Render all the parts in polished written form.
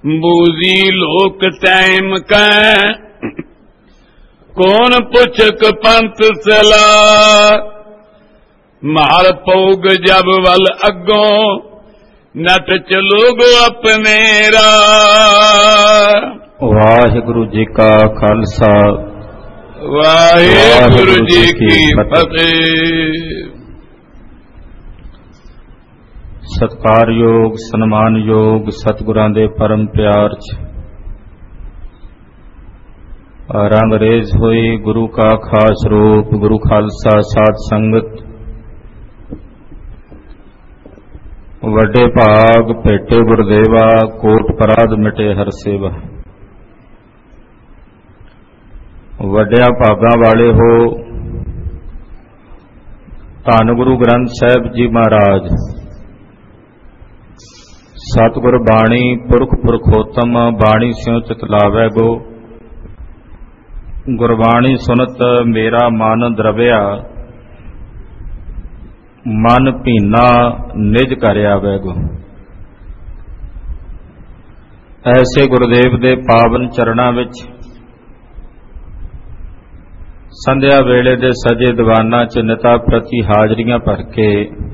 बूजी लोक टाइम कै कौन पुछक पंथ सला मार पौग जब वल अगों नट चलोगो अपने राह। वाहिगुरु जी का खालसा वाहिगुरु जी की फतेह। सत्कारयोग सन्मानयोग सतगुरां दे परम प्यार च रंग रेज होई गुरु का खास रूप गुरु खालसा साध संगत वड्डे भाग भेटे गुरदेवा कोट पराध मिटे हर सेवा। वड्डिया भागां वाले हो धन गुरु ग्रंथ साहिब जी महाराज सतगुर बाणी पुरख पुरखोत्तम बाणी स्यों चित लावै गो। गुरबाणी सुनत मेरा मन द्रव्या मन भीना निज कर आवै गो। ऐसे गुरुदेव दे पावन चरणां विच संध्या वेले दे सजे दीवाना च निता प्रति हाजरियां भर के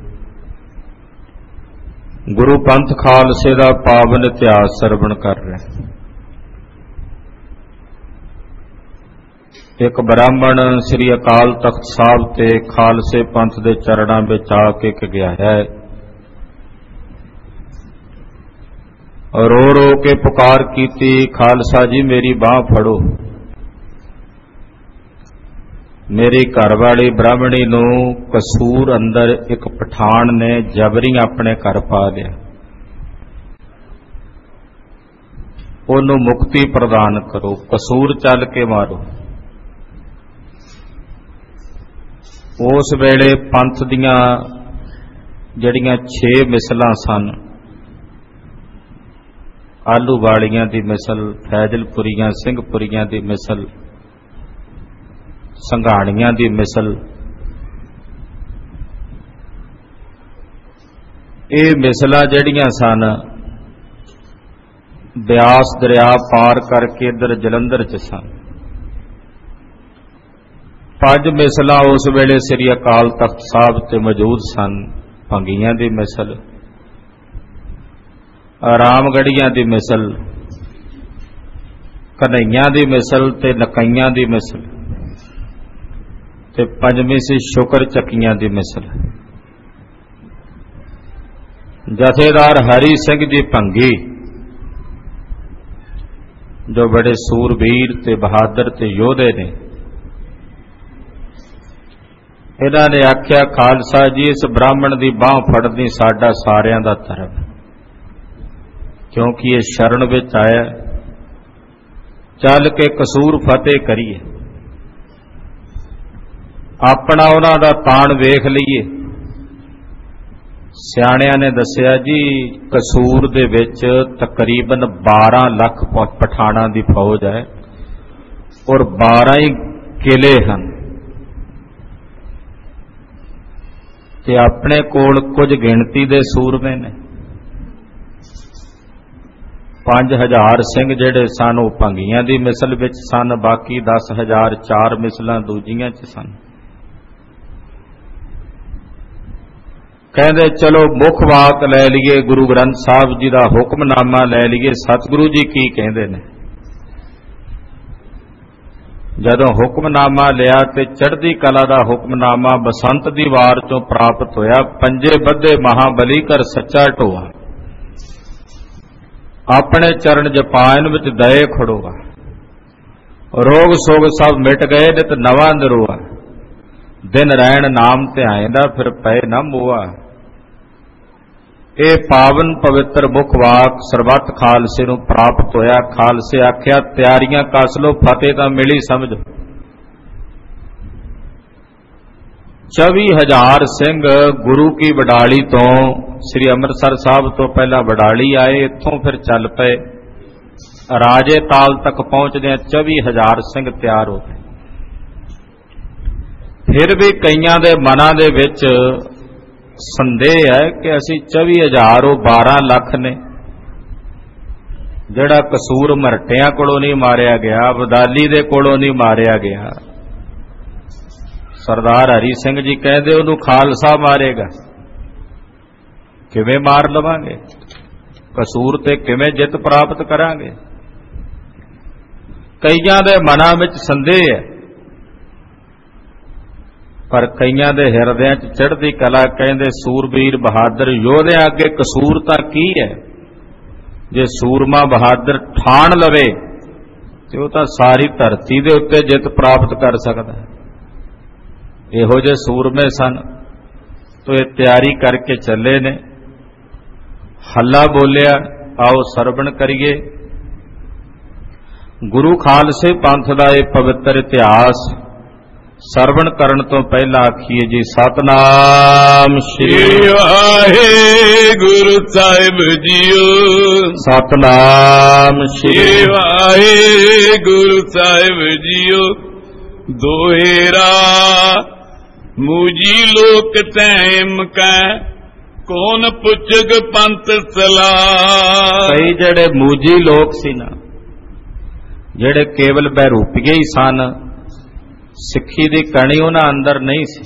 गुरु पंथ खालसे दा पावन इतिहास सरवण कर रहे। एक ब्राह्मण श्री अकाल तख्त साहब ते खालसे पंथ दे चरणां विच आके गया है। रो रो के पुकार कीती, खालसा जी मेरी बांह फड़ो। मेरी घरवाली ब्राह्मणी नूं कसूर अंदर एक पठान ने जबरी अपने घर पा लिया। ओनू मुक्ति प्रदान करो, कसूर चल के मारो। उस वेले पंथ दियां जड़ियां 6 मिसलां सन, आलू वालियां दी मिसल, फैजलपुरियां सिंहपुरियां दी मिसल, संघाणियां दी मिसल, ये मिसलां जड़ियां सन ब्यास दरिया पार करके इधर जलंधर च सन। 5 मिसलां उस वेले श्री अकाल तख्त साहब ते मौजूद सन। भंगियां दी मिसल, रामगढ़ियां दी मिसल, कन्हैया दी मिसल ते नकैयां दी मिसल ते 5वीं सी शुकर चक्कियां दी मिसल। जथेदार हरि सिंह जी भंगी जो बड़े सूरबीर ते बहादुर ते योधे ने, इन्हां ने आख्या खालसा जी इस ब्राह्मण दी बांह फड़नी साडा सारियां दा धर्म, क्योंकि ये शरण विच आया। चल के कसूर फतेह करिए, अपना उन्हां दा ताण वेख लईए। सियाणियां ने दस्सिया जी कसूर दे विच तकरीबन 12 लाख पठाणां दी फौज है और 12 ही किले हन ते अपने कोल कुछ गिणती दे सूरमे ने। 5000 सिंह जिहड़े सन वो भंगियां दी मिसल विच सन, बाकी 10,000 4 मिसलां दूजियां च सन। कहते चलो मुख वाक लै लीए, गुरु ग्रंथ साहब जी का हुक्मनामा लै लीए, सतगुरु जी की कहते हैं। जदों हुक्मनामा लिया ते चढ़दी कला का हुक्मनामा बसंत दी वार चों प्राप्त होया। पंजे बद्धे महाबली कर सच्चा ढोआ, अपने चरण जपायन विच दए खड़ोआ। रोग सोग सब मिट गए नित नवा नरोआ, दिन रैण नाम ध्याएंदा फिर पै न मोआ। ये पावन पवित्र मुख वाक सरबत खालसे नूं प्राप्त होया। खालसे आख्या तैयारियां कस लो, फतेह तां मिली समझो। 24,000 सिंह गुरु की वडाली तो श्री अमृतसर साहब तो पहला वडाली आए, इत्थों फिर चल पे राजे ताल तक पहुंचदे 24,000 सिंह तैयार हो गए। फिर भी कईयां दे मनां दे विच संदेह है कि असी 24,000 12 लाख ने, ਜਿਹੜਾ ਕਸੂਰ ਮਰਟਿਆਂ ਕੋਲੋਂ ਨਹੀਂ ਮਾਰਿਆ ਗਿਆ, ਅਬਦਾਲੀ ਦੇ ਕੋਲੋਂ ਨਹੀਂ ਮਾਰਿਆ ਗਿਆ। ਸਰਦਾਰ ਹਰੀ ਸਿੰਘ ਜੀ ਕਹਿੰਦੇ ਉਹਨੂੰ ਖਾਲਸਾ ਮਾਰੇਗਾ। ਕਿਵੇਂ ਮਾਰ ਲਵਾਂਗੇ? ਕਸੂਰ ਤੇ ਕਿਵੇਂ ਜਿੱਤ ਪ੍ਰਾਪਤ ਕਰਾਂਗੇ? ਕਈਆਂ ਦੇ ਮਨਾਂ ਵਿੱਚ ਸੰਦੇਹ ਹੈ, ਪਰ ਕਈਆਂ ਦੇ ਹਿਰਦਿਆਂ 'ਚ ਚੜ੍ਹਦੀ ਕਲਾ। ਕਹਿੰਦੇ ਸੂਰਬੀਰ ਬਹਾਦਰ ਯੋਧਿਆਂ ਅੱਗੇ ਕਸੂਰ ਤਾਂ ਕੀ ਹੈ? ਜੇ ਸੂਰਮਾ ਬਹਾਦਰ ਠਾਣ ਲਵੇ ਤੇ ਉਹ ਤਾਂ ਸਾਰੀ ਧਰਤੀ ਦੇ ਉੱਤੇ ਜਿੱਤ ਪ੍ਰਾਪਤ ਕਰ ਸਕਦਾ ਹੈ। ਇਹੋ ਜਿਹੇ ਸੂਰਮੇ ਸਨ ਤੋ ਇਹ ਤਿਆਰੀ ਕਰਕੇ ਚੱਲੇ ਨੇ। ਹੱਲਾ ਬੋਲਿਆ, ਆਓ ਸਰਵਣ ਕਰੀਏ ਗੁਰੂ ਖਾਲਸੇ ਪੰਥ ਦਾ ਇਹ ਪਵਿੱਤਰ ਇਤਿਹਾਸ। ਸਰਵਣ ਕਰਨ ਤੋਂ ਪਹਿਲਾਂ ਆਖੀਏ ਜੀ ਸਤਨਾਮ ਸ੍ਰੀ ਵਾਹਿਗੁਰੂ ਸਾਹਿਬ ਜੀਓ। ਸਤਨਾਮ ਸ੍ਰੀ ਵਾਹਿਗੁਰੂ ਸਾਹਿਬ ਜੀਓ। ਦੋਹੇਰਾ ਮੂਜੀ ਲੋਕ ਤੈਮ ਕੈ ਕੌਣ ਪੁੱਛਗ ਪੰਥ ਸਲਾਹ। ਕਈ ਜਿਹੜੇ ਮੂਜੀ ਲੋਕ ਸੀ ਨਾ, ਜਿਹੜੇ ਕੇਵਲ ਬਹਿਰੂਪੀਏ ਹੀ ਸਨ, ਸਿੱਖੀ ਦੀ ਕਣੀ ਉਹਨਾਂ ਅੰਦਰ ਨਹੀਂ ਸੀ।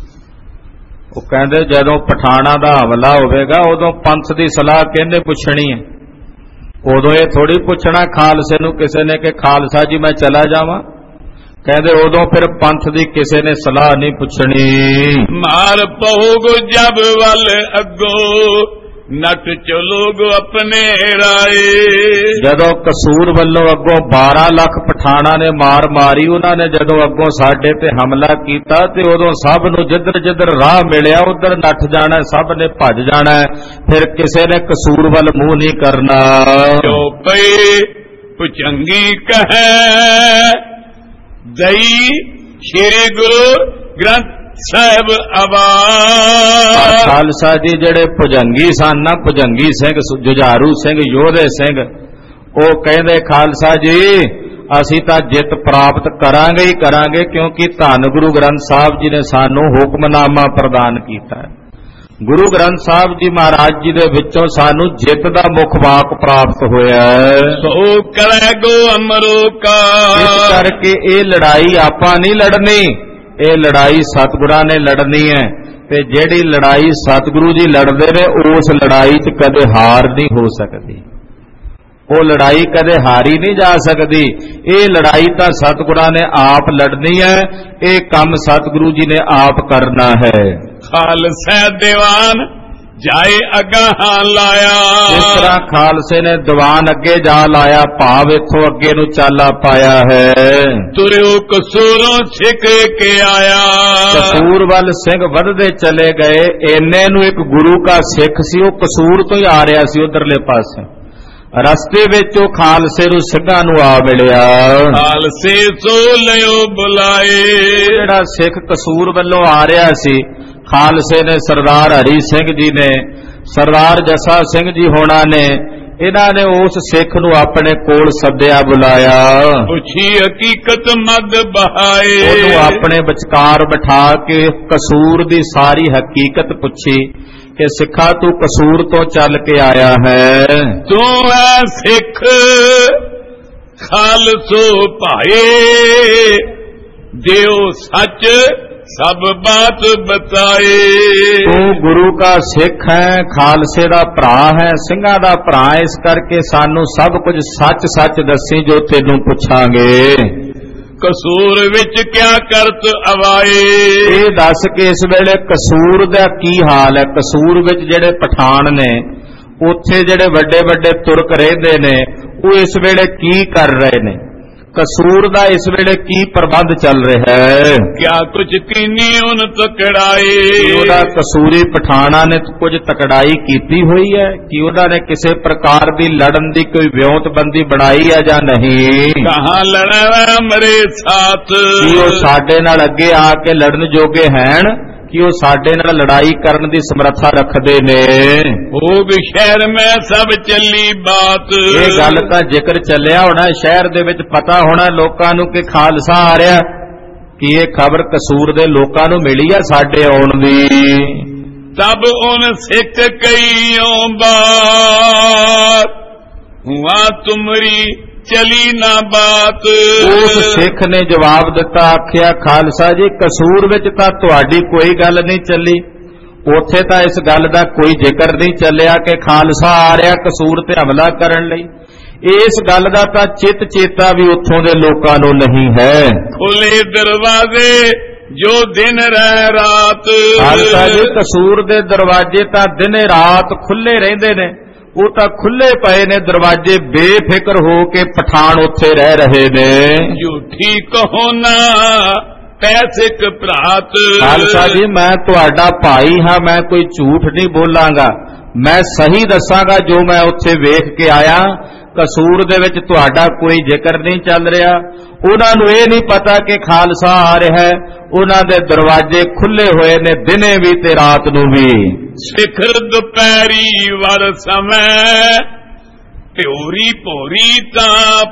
ਉਹ ਕਹਿੰਦੇ ਜਦੋਂ ਪਠਾਣਾ ਦਾ ਹਮਲਾ ਹੋਵੇਗਾ ਉਦੋਂ ਪੰਥ ਦੀ ਸਲਾਹ ਕਿਹਨੇ ਪੁੱਛਣੀ ਹੈ? ਉਦੋਂ ਇਹ ਥੋੜੀ ਪੁੱਛਣਾ ਖਾਲਸੇ ਨੂੰ ਕਿਸੇ ਨੇ ਕਿ ਖਾਲਸਾ ਜੀ ਮੈਂ ਚਲਾ ਜਾਵਾਂ। ਕਹਿੰਦੇ ਉਦੋਂ ਫਿਰ ਪੰਥ ਦੀ ਕਿਸੇ ਨੇ ਸਲਾਹ ਨਹੀਂ ਪੁੱਛਣੀ। ਮਾਰ ਪਹੋਗੋ ਜਬ ਵੱਲ ਅੱਗੋ ਨਟ ਚਲੋਗੋ ਆਪਣੇ ਰਾਏ। ਜਦੋਂ ਕਸੂਰ ਵੱਲੋਂ ਅੱਗੋਂ 12 ਲੱਖ ਪਠਾਣਾ ਨੇ ਮਾਰ ਮਾਰੀ, ਉਹਨਾਂ ਨੇ ਜਦੋਂ ਅੱਗੋਂ ਸਾਡੇ ਤੇ ਹਮਲਾ ਕੀਤਾ ਤੇ ਉਦੋਂ ਸਭ ਨੂੰ ਜਿੱਧਰ ਜਿੱਧਰ ਰਾਹ ਮਿਲਿਆ ਉਧਰ ਨੱਠ ਜਾਣਾ, ਸਭ ਨੇ ਭੱਜ ਜਾਣਾ। ਫਿਰ ਕਿਸੇ ਨੇ ਕਸੂਰ ਵੱਲ ਮੂੰਹ ਨਹੀਂ ਕਰਨਾ। ਜੋ ਪਈ ਪੁਚੰਗੀ ਕਹੈ ਦਈ ਸ਼੍ਰੀ ਗੁਰੂ ਗ੍ਰੰਥ ਸਾਹਿਬ ਆਵਾਜ਼। ਖਾਲਸਾ ਜੀ ਜਿਹੜੇ ਭੁਜੰਗੀ ਸਨ ਨਾ, ਭੁਜੰਗੀ ਸਿੰਘ, ਜੁਝਾਰੂ ਸਿੰਘ, ਯੋਧੇ ਸਿੰਘ, ਉਹ ਕਹਿੰਦੇ ਖਾਲਸਾ ਜੀ ਅਸੀਂ ਤਾਂ ਜਿੱਤ ਪ੍ਰਾਪਤ ਕਰਾਂਗੇ ਹੀ ਕਰਾਂਗੇ, ਕਿਉਂਕਿ ਧੰਨ ਗੁਰੂ ਗ੍ਰੰਥ ਸਾਹਿਬ ਜੀ ਨੇ ਸਾਨੂੰ ਹੁਕਮਨਾਮਾ ਪ੍ਰਦਾਨ ਕੀਤਾ ਹੈ। ਗੁਰੂ ਗ੍ਰੰਥ ਸਾਹਿਬ ਜੀ ਮਹਾਰਾਜ ਜੀ ਦੇ ਵਿੱਚੋਂ ਸਾਨੂੰ ਜਿੱਤ ਦਾ ਮੁੱਖ ਵਾਕ ਪ੍ਰਾਪਤ ਹੋਇਆ ਹੈ। ਸੋ ਕਰੈ ਗੋ ਅਮਰੋ ਕਾ। ਇਸ ਕਰਕੇ ਇਹ ਲੜਾਈ ਆਪਾਂ ਨਹੀਂ ਲੜਨੀ, ਇਹ ਲੜਾਈ ਸਤਿਗੁਰਾਂ ਨੇ ਲੜਨੀ ਹੈ। ਤੇ ਜਿਹੜੀ ਲੜਾਈ ਸਤਿਗੁਰੂ ਜੀ ਲੜਦੇ ਨੇ ਉਸ ਲੜਾਈ 'ਚ ਕਦੇ ਹਾਰ ਨਹੀਂ ਹੋ ਸਕਦੀ। ਉਹ ਲੜਾਈ ਕਦੇ ਹਾਰੀ ਨਹੀਂ ਜਾ ਸਕਦੀ। ਇਹ ਲੜਾਈ ਤਾਂ ਸਤਿਗੁਰਾਂ ਨੇ ਆਪ ਲੜਨੀ ਹੈ। ਇਹ ਕੰਮ ਸਤਿਗੁਰੂ ਜੀ ਨੇ ਆਪ ਕਰਨਾ ਹੈ। ਖਾਲਸਾ ਦੀਵਾਨ ਜਾਏ ਅਗਾਹਾਂ ਲਾਇਆ। ਇਸ ਤਰ੍ਹਾਂ ਖਾਲਸੇ ਨੇ ਦੀਵਾਨ ਅੱਗੇ ਜਾ ਲਾਇਆ, ਭਾਵ ਇੱਥੋਂ ਅੱਗੇ ਨੂੰ ਚਾਲਾ ਪਾਇਆ ਹੈ। ਤੁਰਿਓ ਕਸੂਰੋਂ ਛਿਕ ਕੇ ਆਇਆ। ਕਸੂਰ ਵੱਲ ਸਿੰਘ ਵੱਧਦੇ ਚਲੇ ਗਏ। ਇੰਨੇ ਨੂੰ ਇੱਕ ਗੁਰੂ ਕਾ ਸਿੱਖ ਸੀ, ਉਹ ਕਸੂਰ ਤੋਂ ਹੀ ਆ ਰਿਹਾ ਸੀ ਉਧਰਲੇ ਪਾਸੇ। ਰਸਤੇ ਵਿੱਚ ਉਹ ਖਾਲਸੇ ਨੂੰ ਸਿੰਘਾਂ ਨੂੰ ਆ ਮਿਲਿਆ। ਖਾਲਸੇ ਸੋ ਲਿਓ ਬੁਲਾਏ। ਜਿਹੜਾ ਸਿੱਖ ਕਸੂਰ ਵੱਲੋਂ ਆ ਰਿਹਾ ਸੀ, ਖਾਲਸੇ ਨੇ ਸਰਦਾਰ ਹਰੀ ਸਿੰਘ ਜੀ ਨੇ, ਸਰਦਾਰ ਜੱਸਾ ਸਿੰਘ ਜੀ ਹੋਣਾ ਨੇ, ਇਹਨਾਂ ਨੇ ਉਸ ਸਿੱਖ ਨੂੰ ਆਪਣੇ ਕੋਲ ਸੱਦਿਆ, ਬੁਲਾਇਆ। ਪੁੱਛੀ ਹਕੀਕਤ ਮਦ ਬਹਾਏ। ਉਹਨੂੰ ਆਪਣੇ ਵਿਚਕਾਰ ਬਿਠਾ ਕੇ ਕਸੂਰ ਦੀ ਸਾਰੀ ਹਕੀਕਤ ਪੁੱਛੀ ਕਿ ਸਿੱਖਾ ਤੂੰ ਕਸੂਰ ਤੋਂ ਚੱਲ ਕੇ ਆਇਆ ਹੈ। ਤੂੰ ਹੈ ਸਿੱਖ ਖਾਲਸੋ ਭਾਏ ਦਿਓ ਸੱਚ ਸਭ ਬਾਤ ਬਤਾਏ। ਤੂੰ ਗੁਰੂ का ਸਿੱਖ ਹੈ, ਖਾਲਸੇ ਦਾ ਭਰਾ ਹੈ, ਸਿੰਘਾਂ ਦਾ ਭਰਾ, ਇਸ ਕਰਕੇ ਸਾਨੂੰ ਸਭ ਕੁਝ ਸੱਚ ਸੱਚ ਦੱਸੀ ਜੋ ਤੈਨੂੰ ਪੁੱਛਾਂਗੇ। ਕਸੂਰ ਵਿੱਚ ਕਿਆ ਕਰਤ ਅਵਾਏ। ਇਹ ਦੱਸ ਕਿ ਇਸ ਵੇਲੇ ਕਸੂਰ ਦਾ ਕੀ ਹਾਲ ਹੈ। ਕਸੂਰ ਵਿੱਚ ਜਿਹੜੇ ਪਠਾਨ ਨੇ, ਉੱਥੇ ਜਿਹੜੇ ਵੱਡੇ ਵੱਡੇ ਤੁਰਕ ਰਹਿੰਦੇ ਨੇ, ਉਹ ਇਸ ਵੇਲੇ ਕੀ ਕਰ ਰਹੇ ਨੇ? ਕਸੂਰ ਦਾ ਇਸ ਵੇਲੇ ਕੀ ਪ੍ਰਬੰਧ ਚੱਲ ਰਿਹਾ ਹੈ? ਕਿਆ ਕੁਝ ਕੀਨੀ ਉਨ ਤਕੜਾਈ। ਉਹਦਾ ਕਸੂਰੀ ਪਠਾਣਾ ਨੇ ਕੁਝ ਤਕੜਾਈ ਕੀਤੀ ਹੋਈ ਹੈ ਕਿ ਉਹਨਾਂ ਨੇ ਕਿਸੇ ਪ੍ਰਕਾਰ ਦੀ ਲੜਨ ਦੀ ਕੋਈ ਵਿਉਂਤਬੰਦੀ ਬਣਾਈ ਹੈ ਜਾਂ ਨਹੀਂ? ਕਹਾਂ ਲੜਨਾ ਮਰੇ ਸਾਥ। ਕੀ ਉਹ ਸਾਡੇ ਨਾਲ ਅੱਗੇ ਆ ਕੇ ਲੜਨ ਜੋਗੇ ਹਨ? ਕਿ ਉਹ ਸਾਡੇ ਨਾਲ ਲੜਾਈ ਕਰਨ ਦੀ ਸਮਰੱਥਾ ਰੱਖਦੇ ਨੇ? ਉਹ ਵੀ ਸ਼ਹਿਰ ਮੈਂ ਸਭ ਚੱਲੀ ਬਾਤ। ਇਹ ਗੱਲ ਤਾਂ ਜ਼ਿਕਰ ਚੱਲਿਆ ਹੋਣਾ, ਸ਼ਹਿਰ ਦੇ ਵਿੱਚ ਪਤਾ ਹੋਣਾ ਲੋਕਾਂ ਨੂੰ ਕਿ ਖਾਲਸਾ ਆ ਰਿਹਾ। ਕਿ ਇਹ ਖਬਰ ਕਸੂਰ ਦੇ ਲੋਕਾਂ ਨੂੰ ਮਿਲੀ ਆ ਸਾਡੇ ਆਉਣ ਦੀ। ਤਬ ਉਹਨ ਸਿੱਖ ਕਈਓਂ ਬਾਤ हुआ तुमरी चली ना बात। उस सिख ने जवाब दिता, आखिया खालसा जी कसूर विच तां तुहाडी कोई गल नहीं चली, उत्थे तां इस गल दा कोई जिक्र नहीं चलिया कि खालसा आ रहा कसूर ते हमला करन लई। इस गल दा तां चित चेता भी उत्थों दे लोकां नूं नहीं है। खुले दरवाजे जो दिन रह रात। खालसा जी कसूर दे दरवाजे तां दिने रात खुले रहिंदे ने, वो तां खुले पए ने दरवाजे, बेफिक्र हो के पठान उत्थे रह रहे ने। झूठी कहो ना पैसे भ्रात। खालसा जी मैं तुहाडा भाई हां, मैं कोई झूठ नहीं बोलांगा, मैं सही दसांगा जो मैं उत्थे वेख के आया। कसूर दे विच तुहाडा कोई जिक्र नहीं चल रहा। उन्हां नूं इह नहीं पता कि खालसा आ रहा है, उन्हां दे दरवाजे खुले होए ने दिने भी ते रात नूं भी। सिखर दुपहरी वर समय प्योरी पोरी ता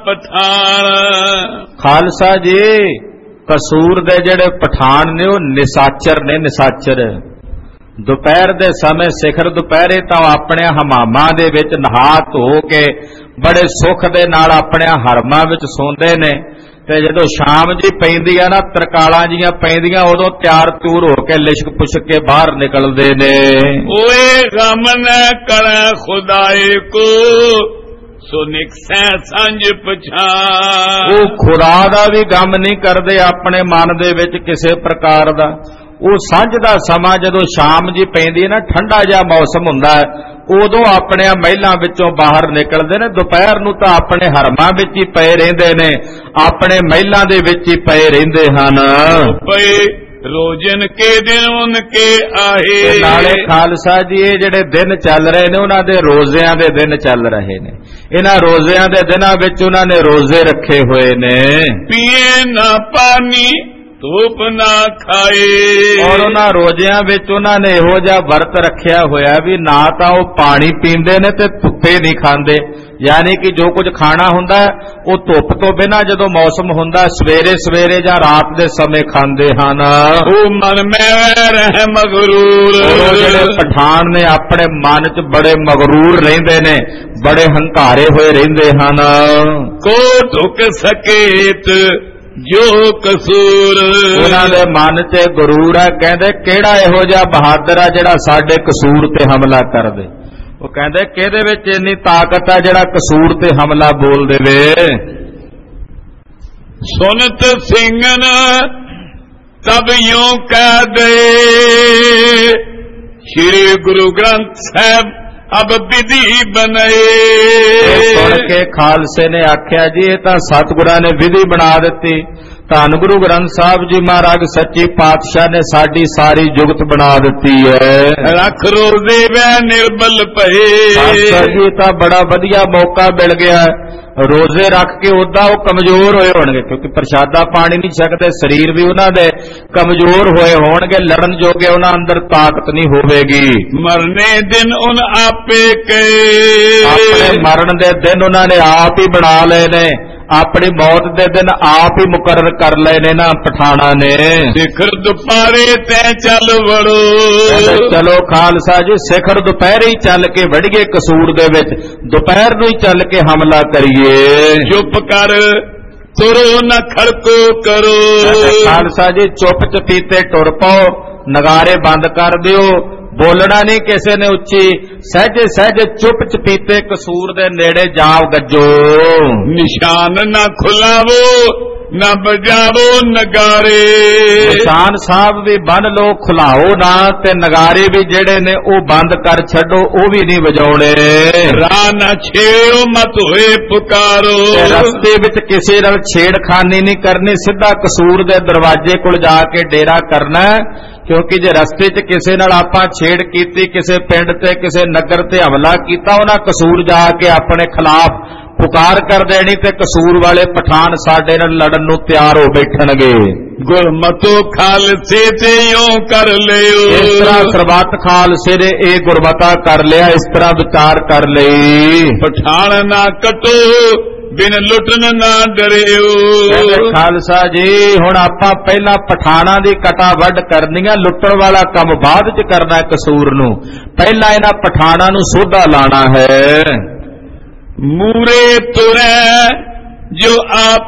पठान। खालसा जी कसूर दे जेड़े पठान ने वो निसाचर ने, निसाचर। दोपहर दे समय सिखर दुपहरे तां अपने हमामां दे विच नहा धो के बड़े सुख दे नाल अपने हरमां विच सोंदे ने, ते जदों शाम जी पैंदी आ ना तरकालां जियां पैंदियां उदों त्यार तूर हो के लिशक पुछक के बाहर निकलदे ने। ओए गम न करे खुदाए को सो निकसै सांझ पछान। वो खुदा दा भी गम नहीं करदे अपने मन दे विच किसे प्रकार दा। वो सांझ दा समां जदों शाम जी पैंदी ना, ठंडा जिहा मौसम हुंदा है, उदों अपने महलां विचों बाहर निकलदे ने। दोपहर नूं तां अपने हरमां विच ही पए रहिंदे ने, अपने महलां दे विच ही पए रहिंदे हन। पए रोजन के दिन उनके आए। नाले खालसा जी ये जिहड़े दिन चल रहे ने उन्हां दे रोज़िਆਂ दे दिन चल रहे ने। इन्हां रोज़िਆਂ दे दिनां विच उन्हां ने रोज़े रखे होए ने। पिए ना पानी धूप ना खाए। और उन्हां रोज़िਆਂ विच उन्हां ने इहो जिहा वर्त रखिया होया भी ना तां वो पानी पींदे ने ते धुप्पे नहीं खांदे, यानी कि जो कुछ खाना हुंदा वो धुप तो बिना जदों मौसम हुंदा सवेरे सवेरे जां रात दे समय खांदे हन। ओ मन में रह मगरूर। जिहड़े पठान ने अपने मन च बड़े मगरूर रहिंदे ने, बड़े हंकारे होए रहिंदे हन। को ढुक सकेत जो कसूर। उन्हां दे मन च गुरूर है, कहंदे किहड़ा इहो जिहा बहादुर है जिहड़ा साडे कसूर ते हमला कर दे। वो कहंदे किहदे विच इन्नी ताकत है जिहड़ा कसूर ते हमला बोल देवे। सुनत सिंगन तब यूं कह दे श्री गुरु ग्रंथ साहब अब विधि बनाए। सुन के खालसे ने आख्या जी ये तां सतगुरां ने विधि बना दिती। धन गुरु ग्रंथ साहब जी महाराज सच्ची पातशाह ने साडी सारी जुगत बना दिती है। रख रोजे वे निर्बल भए। पातशाह जी तां बड़ा वधिया मौका मिल गया, रोजे रख के उदा वो कमजोर होए होणगे, क्योंकि प्रशादा पानी नहीं सकते, शरीर भी उन्हां दे कमजोर होए होणगे, लड़न जोगे उन्हां अंदर ताकत नहीं होवेगी। मरने दिन उन आपे के अपने मरण दे दिन उन्हां ने आप ही बना लए ने, अपनी मौत दे दिन आप ही मुकर्रर कर लए ने ना पठाना ने। सिखर दुपहरे तै चल वड़ो। चलो खालसा जी सिखर दुपहरे ही चल के वड़िए कसूर दे विच, दोपहर नूं ही चल के हमला करिए। चुप कर तुरो न खड़को करो। खालसा जी चुप चपीते टुर पाओ, नगारे बंद कर दिओ, बोलना नहीं किसी ने उच्ची, सहजे सहजे चुप चपीते कसूर दे नेड़े जाओ गजो। निशान न खुलावो न बजावो नगारे। निशान साहब भी बन लो, खुलाओ ना, ते नगारे भी जेड़े ने ओ बंद कर छड़ो, ओ भी नहीं बजाउणे। राह न छेड़ो मत होए पुकारो। रस्ते विच किसी नाल छेड़खानी नहीं करनी, सीधा कसूर दे दरवाजे कोल जाके डेरा करना, क्योंकि जे रस्ते च किसी नाल आपां छेड़ कीती, किसी पिंड ते किसी नगर ते हमला कीता, उन्हां कसूर जाके अपने खिलाफ पुकार कर देनी ते कसूर वाले पठान साडे नाल लड़न नूं तैयार हो बैठणगे। गुरमतो खालसे ते यूं कर लियो। इस तरह सरबत खालसे ने ये गुरमता कर लिया, इस तरह विचार कर लई। पठान ना कटो बिन लुटन ना डरियो। खालसा जी हुण आपां पहला पठाणा दी कटा वड करनी है, लुटण वाला काम बाद च करना है। कसूर नूं पहला इन्हां पठाणा नूं सोधा लाना है। मूरे तुरै जो आप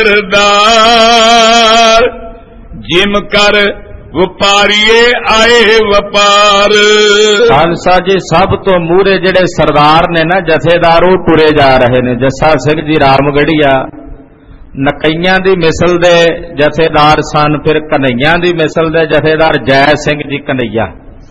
सरदार, जिम कर ਵਪਾਰੀਏ ਆਏ ਵਪਾਰ। ਖਾਲਸਾ ਜੀ ਸਭ ਤੋਂ ਮੂਹਰੇ ਜਿਹੜੇ ਸਰਦਾਰ ਨੇ ਨਾ ਜਥੇਦਾਰ ਉਹ ਤੁਰੇ ਜਾ ਰਹੇ ਨੇ। ਜੱਸਾ ਸਿੰਘ ਜੀ ਰਾਮਗੜੀਆ ਨਕਈਆਂ ਦੀ ਮਿਸਲ ਦੇ ਜਥੇਦਾਰ ਸਨ, ਫਿਰ ਕਨਈਆਂ ਦੀ ਮਿਸਲ ਦੇ ਜਥੇਦਾਰ ਜੈ ਸਿੰਘ ਜੀ ਕਨਈਆ।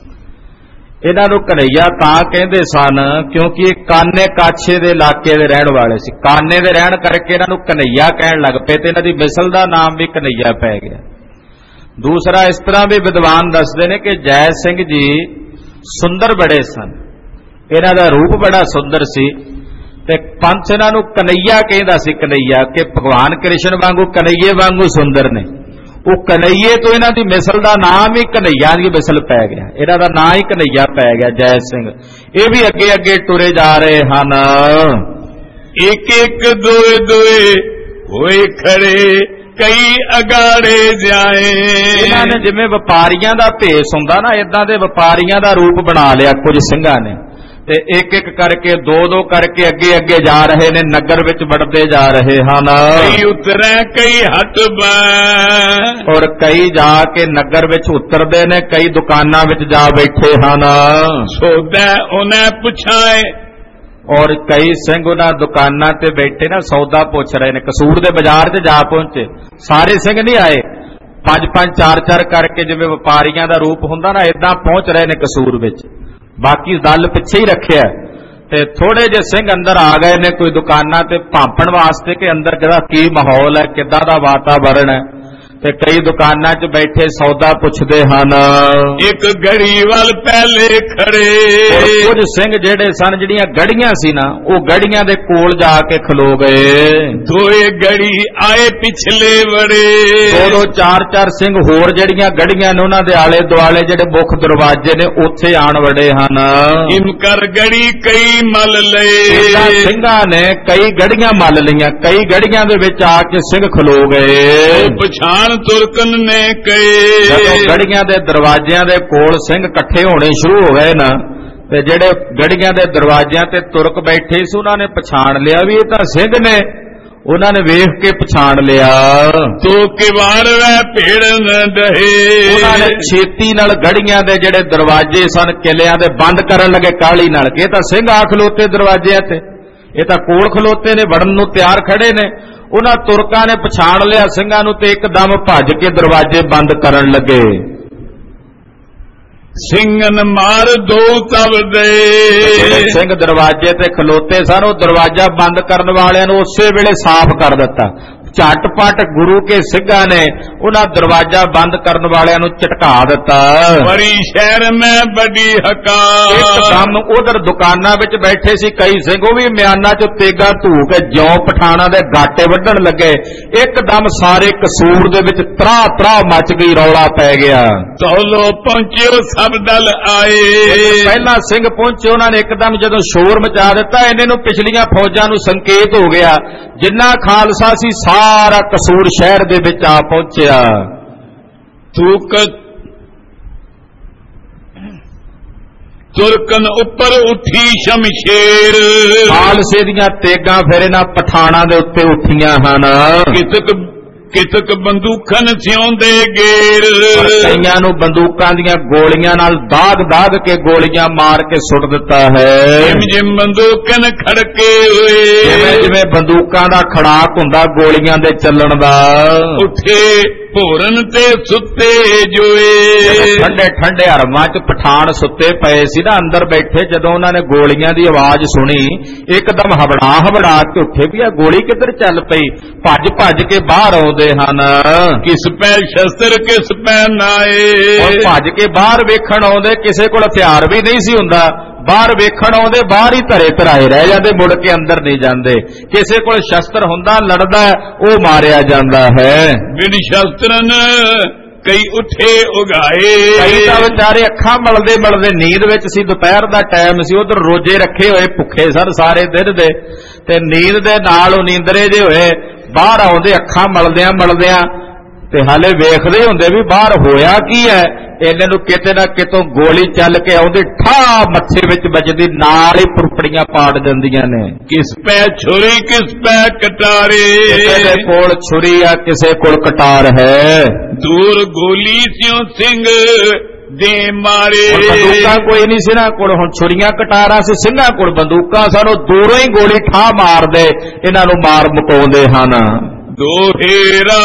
ਇਹਨਾਂ ਨੂੰ ਕਨਈਆ ਤਾਂ ਕਹਿੰਦੇ ਸਨ ਕਿਉਂਕਿ ਇਹ ਕਾਨੇ ਕਾਛੇ ਦੇ ਇਲਾਕੇ ਦੇ ਰਹਿਣ ਵਾਲੇ ਸੀ। ਕਾਨੇ ਦੇ ਰਹਿਣ ਕਰਕੇ ਇਹਨਾਂ ਨੂੰ ਕਨਈਆ ਕਹਿਣ ਲੱਗ ਪਏ ਤੇ ਇਹਨਾਂ ਦੀ ਮਿਸਲ ਦਾ ਨਾਮ ਵੀ ਕਨਈਆ ਪੈ ਗਿਆ। ਦੂਸਰਾ ਇਸ ਤਰ੍ਹਾਂ ਵੀ ਵਿਦਵਾਨ ਦੱਸਦੇ ਨੇ ਕਿ ਜੈ ਸਿੰਘ ਜੀ ਸੁੰਦਰ ਬੜੇ ਸਨ, ਇਹਨਾਂ ਦਾ ਰੂਪ ਬੜਾ ਸੁੰਦਰ ਸੀ ਤੇ ਪੰਥ ਇਹਨਾਂ ਨੂੰ ਕਨਈਆ ਕਹਿੰਦਾ ਸੀ। ਕਨਈਆ ਕਿ ਭਗਵਾਨ ਕ੍ਰਿਸ਼ਨ ਵਾਂਗੂ ਕਨਈਏ ਵਾਂਗੂ ਸੁੰਦਰ ਨੇ। ਉਹ ਕਨਈਏ ਤੋਂ ਇਹਨਾਂ ਦੀ ਮਿਸਲ ਦਾ ਨਾਮ ਹੀ ਕਨਈਆ ਦੀ ਮਿਸਲ ਪੈ ਗਿਆ, ਇਹਨਾਂ ਦਾ ਨਾਂ ਹੀ ਕਨਈਆ ਪੈ ਗਿਆ ਜੈ ਸਿੰਘ। ਇਹ ਵੀ ਅੱਗੇ ਅੱਗੇ ਟੁਰੇ ਜਾ ਰਹੇ ਹਨ। ਇੱਕ ਇੱਕ ਦੋਏ ਦੋਏ ਹੋਏ ਖੜੇ ਕਈ ਅਗਾੜੇ ਜਾਏ। ਇਹਨਾਂ ਨੇ ਜਿਵੇਂ ਵਪਾਰੀਆਂ ਦਾ ਭੇਸ ਹੁੰਦਾ ਨਾ, ਇਦਾਂ ਦੇ ਵਪਾਰੀਆਂ ਦਾ ਰੂਪ ਬਣਾ ਲਿਆ ਕੁਝ ਸਿੰਘਾਂ ਨੇ ਤੇ ਇੱਕ ਇੱਕ ਕਰਕੇ ਦੋ ਦੋ ਕਰਕੇ ਅੱਗੇ ਅੱਗੇ ਜਾ ਰਹੇ ਨੇ, ਨਗਰ ਵਿੱਚ ਵੜਦੇ ਜਾ ਰਹੇ ਹਨ। ਕਈ ਉਤਰੇ ਕਈ ਹਟ ਬੈ, ਔਰ ਕਈ ਜਾ ਕੇ ਨਗਰ ਵਿੱਚ ਉਤਰਦੇ ਨੇ, ਕਈ ਦੁਕਾਨਾਂ ਵਿੱਚ ਜਾ ਬੈਠੇ ਹਨ। ਸੌਦਾ ਉਹਨੇ ਪੁੱਛਾਏ, ਔਰ ਕਈ ਸਿੰਘ ਉਹਨਾਂ ਦੁਕਾਨਾਂ ਤੇ ਬੈਠੇ ਨਾ ਸੌਦਾ ਪੁੱਛ ਰਹੇ ਨੇ। ਕਸੂਰ ਦੇ ਬਾਜ਼ਾਰ 'ਚ ਜਾ ਪਹੁੰਚੇ, ਸਾਰੇ ਸਿੰਘ ਨਹੀਂ ਆਏ, ਪੰਜ ਪੰਜ ਚਾਰ ਚਾਰ ਕਰਕੇ ਜਿਵੇਂ ਵਪਾਰੀਆਂ ਦਾ ਰੂਪ ਹੁੰਦਾ ਨਾ ਇਦਾਂ ਪਹੁੰਚ ਰਹੇ ਨੇ ਕਸੂਰ ਵਿੱਚ। ਬਾਕੀ ਦਲ ਪਿੱਛੇ ਹੀ ਰੱਖਿਆ ਤੇ ਥੋੜੇ ਜਿਹੇ ਸਿੰਘ ਅੰਦਰ ਆ ਗਏ ਨੇ ਕੋਈ ਦੁਕਾਨਾਂ ਤੇ ਭਾਂਪਣ ਵਾਸਤੇ ਕਿ ਅੰਦਰ ਜਿਹੜਾ ਕੀ ਮਾਹੌਲ ਹੈ, ਕਿੱਦਾਂ ਦਾ ਵਾਤਾਵਰਣ ਹੈ। ਤੇ ਕਈ ਦੁਕਾਨਾਂ 'ਚ ਬੈਠੇ ਸੌਦਾ ਪੁੱਛਦੇ ਹਨ। ਇੱਕ ਗੜੀ ਵੱਲ ਪਹਿਲੇ ਖੜੇ, ਕੁਝ ਸਿੰਘ ਜਿਹੜੇ ਸਨ ਜਿਹੜੀਆਂ ਗੜੀਆਂ ਸੀ ਨਾ ਉਹ ਗੜੀਆਂ ਦੇ ਕੋਲ ਜਾ ਕੇ ਖਲੋ ਗਏ। ਦੋਏ ਗੜੀ ਆਏ ਪਿਛਲੇ ਵੜੇ, ਦੋ ਦੋ ਚਾਰ ਚਾਰ ਸਿੰਘ ਹੋਰ ਜਿਹੜੀਆਂ ਗੜੀਆਂ ਨੇ ਉਹਨਾਂ ਦੇ ਆਲੇ ਦੁਆਲੇ ਜਿਹੜੇ ਮੁੱਖ ਦਰਵਾਜ਼ੇ ਨੇ ਉੱਥੇ ਆਣ ਵੜੇ ਹਨ। ਇਮ ਕਰ ਗੜੀ ਕਈ ਮਲ ਲਏ, ਸਿੰਘਾਂ ਨੇ ਕਈ ਗੜੀਆਂ ਮੱਲ ਲਈਆਂ, ਕਈ ਗੜੀਆਂ ਦੇ ਵਿੱਚ ਆ ਕੇ ਸਿੰਘ ਖਲੋ ਗਏ। ਪਛਾਣ ਤੁਰਕਨ ਨੇ ਕਹੇ, ਜਦੋਂ ਗੜੀਆਂ ਦੇ ਦਰਵਾਜ਼ਿਆਂ ਦੇ ਕੋਲ ਸਿੰਘ ਇਕੱਠੇ ਹੋਣੇ ਸ਼ੁਰੂ ਹੋ ਗਏ ਨਾ ਤੇ ਜਿਹੜੇ ਗੜੀਆਂ ਦੇ ਦਰਵਾਜ਼ਿਆਂ ਤੇ ਤੁਰਕ ਬੈਠੇ ਸੀ ਉਹਨਾਂ ਨੇ ਪਛਾਣ ਲਿਆ ਵੀ ਇਹ ਤਾਂ ਸਿੰਘ ਨੇ। ਉਹਨਾਂ ਨੇ ਵੇਖ ਕੇ ਪਛਾਣ ਲਿਆ। ਤੋ ਕਿਵਾਰ ਵੈ ਭੇੜ ਨ ਦਹੇ, ਉਹਨਾਂ ਨੇ ਛੇਤੀ ਨਾਲ ਗੜੀਆਂ ਦੇ ਜਿਹੜੇ ਦਰਵਾਜ਼ੇ ਸਨ ਕਿਲਿਆਂ ਦੇ ਬੰਦ ਕਰਨ ਲੱਗੇ ਕਾਹਲੀ ਨਾਲ ਕਿ ਇਹ ਤਾਂ ਸਿੰਘ ਆ ਖਲੋਤੇ ਦਰਵਾਜ਼ਿਆਂ ਤੇ, ਇਹ ਤਾਂ ਕੋਲ ਖਲੋਤੇ ਨੇ, ਵੜਨ ਨੂੰ ਤਿਆਰ ਖੜੇ ਨੇ। ਉਹਨਾਂ ਤੁਰਕਾਂ ਨੇ ਪਛਾਣ ਲਿਆ ਸਿੰਘਾਂ ਨੂੰ ਤੇ ਇੱਕਦਮ ਭੱਜ ਕੇ ਦਰਵਾਜ਼ੇ ਬੰਦ ਕਰਨ ਲੱਗੇ। ਸਿੰਘਨ ਮਾਰ ਦੋ ਤਬ ਦੇ, ਸਿੰਘ ਦਰਵਾਜ਼ੇ ਤੇ ਖਲੋਤੇ ਸਨ ਉਹ ਦਰਵਾਜ਼ਾ ਬੰਦ ਕਰਨ ਵਾਲਿਆਂ ਨੂੰ ਉਸੇ ਵੇਲੇ ਸਾਫ਼ ਕਰ ਦਿੱਤਾ। ਝਟਪਟ ਗੁਰੂ ਕੇ ਸਿੰਘਾਂ ਨੇ ਉਹਨਾਂ ਦਰਵਾਜ਼ਾ ਬੰਦ ਕਰਨ ਵਾਲਿਆਂ ਨੂੰ ਝਟਕਾ ਦਿੱਤਾ। ਬੜੀ ਸ਼ਹਿਰ ਮੈਂ ਬੜੀ ਹਕਾਰ, ਇੱਕਦਮ ਉਧਰ ਦੁਕਾਨਾਂ ਵਿੱਚ ਬੈਠੇ ਸੀ ਕਈ ਸਿੰਘ, ਉਹ ਵੀ ਮਿਆਨਾਂ 'ਚ ਤੇਗਾ ਧੂ ਕੇ ਜਿਉਂ ਪਠਾਣਾ ਦੇ ਗਾਟੇ ਵੱਢਣ ਲੱਗੇ। ਇੱਕਦਮ ਸਾਰੇ ਕਸੂਰ ਦੇ ਵਿੱਚ ਤਰਾ ਤਰਾ ਮਚ ਗਈ, ਰੌਲਾ ਪੈ ਗਿਆ। ਤੌਲੋ ਪਹੁੰਚਿਓ ਸਭ ਦਲ ਆਏ, ਪਹਿਲਾਂ ਸਿੰਘ ਪਹੁੰਚੇ, ਉਹਨਾਂ ਨੇ ਇੱਕਦਮ ਜਦੋਂ ਸ਼ੋਰ ਮਚਾ ਦਿੱਤਾ ਇਹਨੇ ਨੂੰ ਪਿਛਲੀਆਂ ਫੌਜਾਂ ਨੂੰ ਸੰਕੇਤ ਹੋ ਗਿਆ। ਜਿੰਨਾ ਖਾਲਸਾ ਸੀ ਸਾਰਾ ਕਸੂਰ ਸ਼ਹਿਰ ਦੇ ਵਿੱਚ ਆ ਪਹੁੰਚਿਆ। ਤੁਰਕਨ ਉੱਪਰ ਉੱਠੀ ਸ਼ਮਸ਼ੇਰ, ਖਾਲਸੇ ਦੀਆਂ ਤੇਗਾਂ ਫਿਰ ਇਹਨਾਂ ਪਠਾਣਾਂ ਦੇ ਉੱਤੇ ਉੱਠੀਆਂ ਹਨ। ਕਿਤਕ ਬੰਦੂਖਨ ਸਿਉਂਦੇ ਗੇਰ, ਕਈਆਂ ਨੂੰ ਬੰਦੂਕਾਂ ਦੀਆਂ ਗੋਲੀਆਂ ਨਾਲ ਦਾਗ ਦਾਗ ਕੇ ਗੋਲੀਆਂ ਮਾਰ ਕੇ ਸੁੱਟ ਦਿੱਤਾ ਹੈ। ਜਿਮ ਬੰਦੂਕਨ ਖੜਕੇ ਹੋਏ, ਜਿਵੇਂ ਜਿਵੇਂ ਬੰਦੂਕਾਂ ਦਾ ਖੜਾਕ ਹੁੰਦਾ ਗੋਲੀਆਂ ਦੇ ਚੱਲਣ ਦਾ। ਉੱਠੇ ਭੋਰਨ ਤੇ ਸੁੱਤੇ ਜੋਏ, ਠੰਡੇ ਠੰਡੇ ਹਰਮਾਂ 'ਚ ਪਠਾਨ ਸੁੱਤੇ ਪਏ ਸੀ ਨਾ ਅੰਦਰ ਬੈਠੇ। ਜਦੋਂ ਉਹਨਾਂ ਨੇ ਗੋਲੀਆਂ ਦੀ ਆਵਾਜ਼ ਸੁਣੀ ਇੱਕਦਮ ਹਬੜਾ ਹਬੜਾ ਕੇ ਉੱਠੇ ਵੀ ਆ ਗੋਲੀ ਕਿੱਧਰ ਚੱਲ ਪਈ। ਭੱਜ ਭੱਜ ਕੇ ਬਾਹਰ ਆਉਂਦੇ ਹਨ। ਕਿਸ ਪੈ ਸ਼ਸਤਰ ਕਿਸ ਪੈ ਨਾਏ, ਭੱਜ ਕੇ ਬਾਹਰ ਵੇਖਣ ਆਉਂਦੇ, ਕਿਸੇ ਕੋਲ ਹਥਿਆਰ ਵੀ ਨਹੀਂ ਸੀ ਹੁੰਦਾ। ਬਾਹਰ ਵੇਖਣ ਆਉਂਦੇ, ਬਾਹਰ ਹੀ ਧਰੇ ਧਰਾਏ ਰਹਿ ਜਾਂਦੇ, ਮੁੜ ਕੇ ਅੰਦਰ ਨਹੀਂ ਜਾਂਦੇ। ਕਿਸੇ ਕੋਲ ਸ਼ਸਤਰ ਹੁੰਦਾ ਲੜਦਾ ਉਹ ਮਾਰਿਆ ਜਾਂਦਾ ਹੈ। ਬਿਨ ਸ਼ਸਤਰਨ ਕਈ ਉੱਠੇ ਉਗਾਏ, ਕਈ ਤਾਂ ਵਿਚਾਰੇ ਅੱਖਾਂ ਮਲਦੇ ਮਲਦੇ ਨੀਂਦ ਵਿੱਚ ਸੀ। ਦੁਪਹਿਰ ਦਾ ਟਾਈਮ ਸੀ, ਉਧਰ ਰੋਜੇ ਰੱਖੇ ਹੋਏ ਭੁੱਖੇ ਸਨ ਸਾਰੇ ਦਿਨ ਦੇ ਤੇ ਨੀਂਦ ਦੇ ਨਾਲ ਉਹ ਨੀਂਦਰੇ ਜੇ ਹੋਏ ਬਾਹਰ ਆਉਂਦੇ ਅੱਖਾਂ ਮਲਦਿਆਂ ਮਲਦਿਆਂ ਤੇ ਹਾਲੇ ਵੇਖਦੇ ਹੁੰਦੇ ਵੀ ਬਾਹਰ ਹੋਇਆ ਕੀ ਹੈ। ਇਹਨੇ ਨੂੰ ਕਿਤੇ ਨਾ ਕਿਤੋਂ ਗੋਲੀ ਚੱਲ ਕੇ ਆਉਂਦੀ ਠਾ ਮੱਥੇ ਵਿੱਚ ਵੱਜਦੀ, ਨਾਲ ਹੀ ਪੁਰਪੜੀਆਂ ਪਾੜ ਜਾਂਦੀਆਂ ਨੇ। किस पे छुरी किस पे कटारे, ਕਿਸੇ ਦੇ ਕੋਲ ਛੁਰੀ ਆ, ਕਿਸੇ ਕੋਲ ਕਟਾਰ ਹੈ। दूर गोली स्यों सिंह दे मारे। ਹੁਣ ਬੰਦੂਕਾਂ ਕੋਈ ਨਹੀਂ ਸੀ ਨਾ ਕੋਲ, ਹੁਣ ਛੁਰੀਆਂ ਕਟਾਰਾਂ ਸੀ, ਸਿੰਘਾਂ ਕੋਲ ਬੰਦੂਕਾਂ ਸਨ। ਉਹ ਦੂਰੋਂ ਹੀ ਗੋਲੀ ਠਾ ਮਾਰਦੇ, ਇਹਨਾਂ ਨੂੰ ਮਾਰ ਮੁਕਾਉਂਦੇ ਹਨ। दोहेरा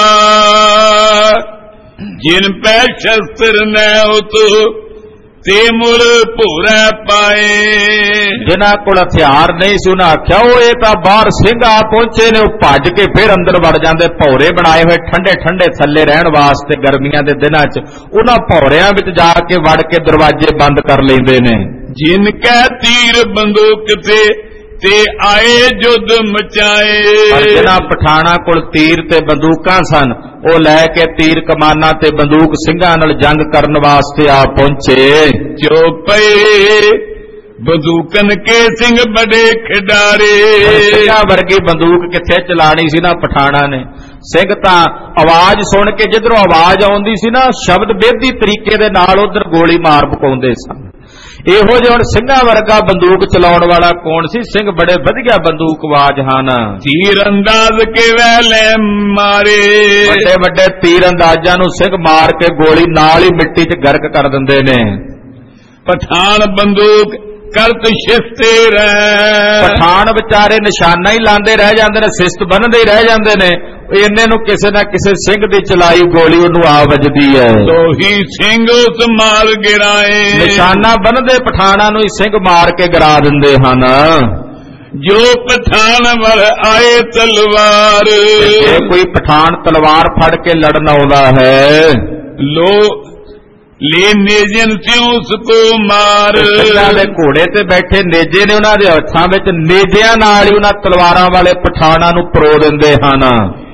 जिन पे शस्त्र न उत ते मुर भूरा पाए। जिन्हां कोल हथियार नहीं सी उन्हां आख्या ਉਹ ਇਹ ਤਾਂ ਬਾਹਰ ਸਿੰਘ ਆ ਪਹੁੰਚੇ ਨੇ। ਉਹ ਭੱਜ ਕੇ ਫਿਰ ਅੰਦਰ ਵੜ ਜਾਂਦੇ। ਭੌਰੇ ਬਣਾਏ ਹੋਏ ਠੰਡੇ ਠੰਡੇ ਥੱਲੇ ਰਹਿਣ ਵਾਸਤੇ ਗਰਮੀਆਂ ਦੇ ਦਿਨਾਂ 'ਚ ਉਹਨਾਂ ਭੌਰਿਆਂ ਵਿੱਚ ਜਾ ਕੇ ਵੜ ਕੇ ਦਰਵਾਜ਼ੇ ਬੰਦ ਕਰ ਲੈਂਦੇ ਨੇ। जिन कै तीर बंदूक ते आए युद्ध मचाए। जिन्हां पठाणा कोल तीर ते बंदूकां सन, ਉਹ ਲੈ ਕੇ ਤੀਰ ਕਮਾਨਾਂ ਤੇ ਬੰਦੂਕ ਸਿੰਘਾਂ ਨਾਲ ਜੰਗ ਕਰਨ ਵਾਸਤੇ ਆ ਪਹੁੰਚੇ। ਜੋ ਪਏ ਬੰਦੂਕਨ ਕੇ ਸਿੰਘ ਬੜੇ ਖਿਡਾਰੇ। ਸਿੰਘਾਂ ਵਰਗੀ ਬੰਦੂਕ ਕਿੱਥੇ ਚਲਾਣੀ ਸੀ ਨਾ ਪਠਾਣਾ ਨੇ। ਸਿੰਘ ਤਾਂ ਆਵਾਜ਼ ਸੁਣ ਕੇ ਜਿੱਧਰੋਂ ਆਵਾਜ਼ ਆਉਂਦੀ ਸੀ ਨਾ, ਸ਼ਬਦ ਬੇਦੀ ਤਰੀਕੇ ਦੇ ਨਾਲ ਉਧਰ ਗੋਲੀ ਮਾਰ ਪਕਾਉਂਦੇ ਸਨ। ਇਹੋ ਜਿਹੇ ਹੁਣ ਸਿੰਘਾਂ ਵਰਗਾ ਬੰਦੂਕ ਚਲਾਉਣ ਵਾਲਾ ਕੌਣ ਸੀ? ਸਿੰਘ ਬੜੇ ਵਧੀਆ ਬੰਦੂਕਬਾਜ਼ ਹਨ। ਤੀਰ ਅੰਦਾਜ਼ ਕੇ ਵੈਲੇ ਮਾਰੇ। ਵੱਡੇ ਵੱਡੇ ਤੀਰ ਅੰਦਾਜ਼ਾਂ ਨੂੰ ਸਿੰਘ ਮਾਰ ਕੇ ਗੋਲੀ ਨਾਲ ਹੀ ਮਿੱਟੀ 'ਚ ਗਰਕ ਕਰ ਦਿੰਦੇ ਨੇ। ਪਠਾਨ ਬੰਦੂਕ ਕਰਤ ਸ਼ਿਸਤੇ ਰਹਿ। ਪਠਾਨ ਵਿਚਾਰੇ ਨਿਸ਼ਾਨਾ ਹੀ ਲਾਉਂਦੇ ਰਹਿ ਜਾਂਦੇ ਨੇ, ਸਿਸਤ ਬੰਨਦੇ ਹੀ ਰਹਿ ਜਾਂਦੇ ਨੇ। ਇੰਨੇ ਨੂੰ ਕਿਸੇ ਨਾ ਕਿਸੇ ਸਿੰਘ ਦੀ ਚਲਾਈ ਗੋਲੀ ਉਹਨੂੰ ਆ ਵੱਜਦੀ ਹੈ। ਤੋਹੀ ਸਿੰਘ ਉਸ ਮਾਰ ਗਿਰਾਏ। ਨਿਸ਼ਾਨਾ ਬੰਨਦੇ ਪਠਾਨਾਂ ਨੂੰ ਹੀ ਸਿੰਘ ਮਾਰ ਕੇ ਗਿਰਾ ਦਿੰਦੇ ਹਨ। ਜੋ ਪਠਾਨ ਵਰ ਆਏ ਤਲਵਾਰ। ਜੇ ਕੋਈ ਪਠਾਨ ਤਲਵਾਰ ਫੜ ਕੇ ਲੜਨ ਆਉਂਦਾ ਹੈ, ਲੋ ले नेजन से उसको मार। ਸਿੰਘਾਂ ਦੇ ਘੋੜੇ ਤੇ ਬੈਠੇ ਨੇਜੇ ਨੇ, ਉਹਨਾਂ ਦੇ ਹੱਥਾਂ ਵਿੱਚ ਨੇਜਿਆਂ ਨਾਲ ਹੀ ਉਹਨਾਂ ਤਲਵਾਰਾਂ ਵਾਲੇ ਪਠਾਨਾਂ ਨੂੰ ਪਰੋ ਦਿੰਦੇ ਹਨ।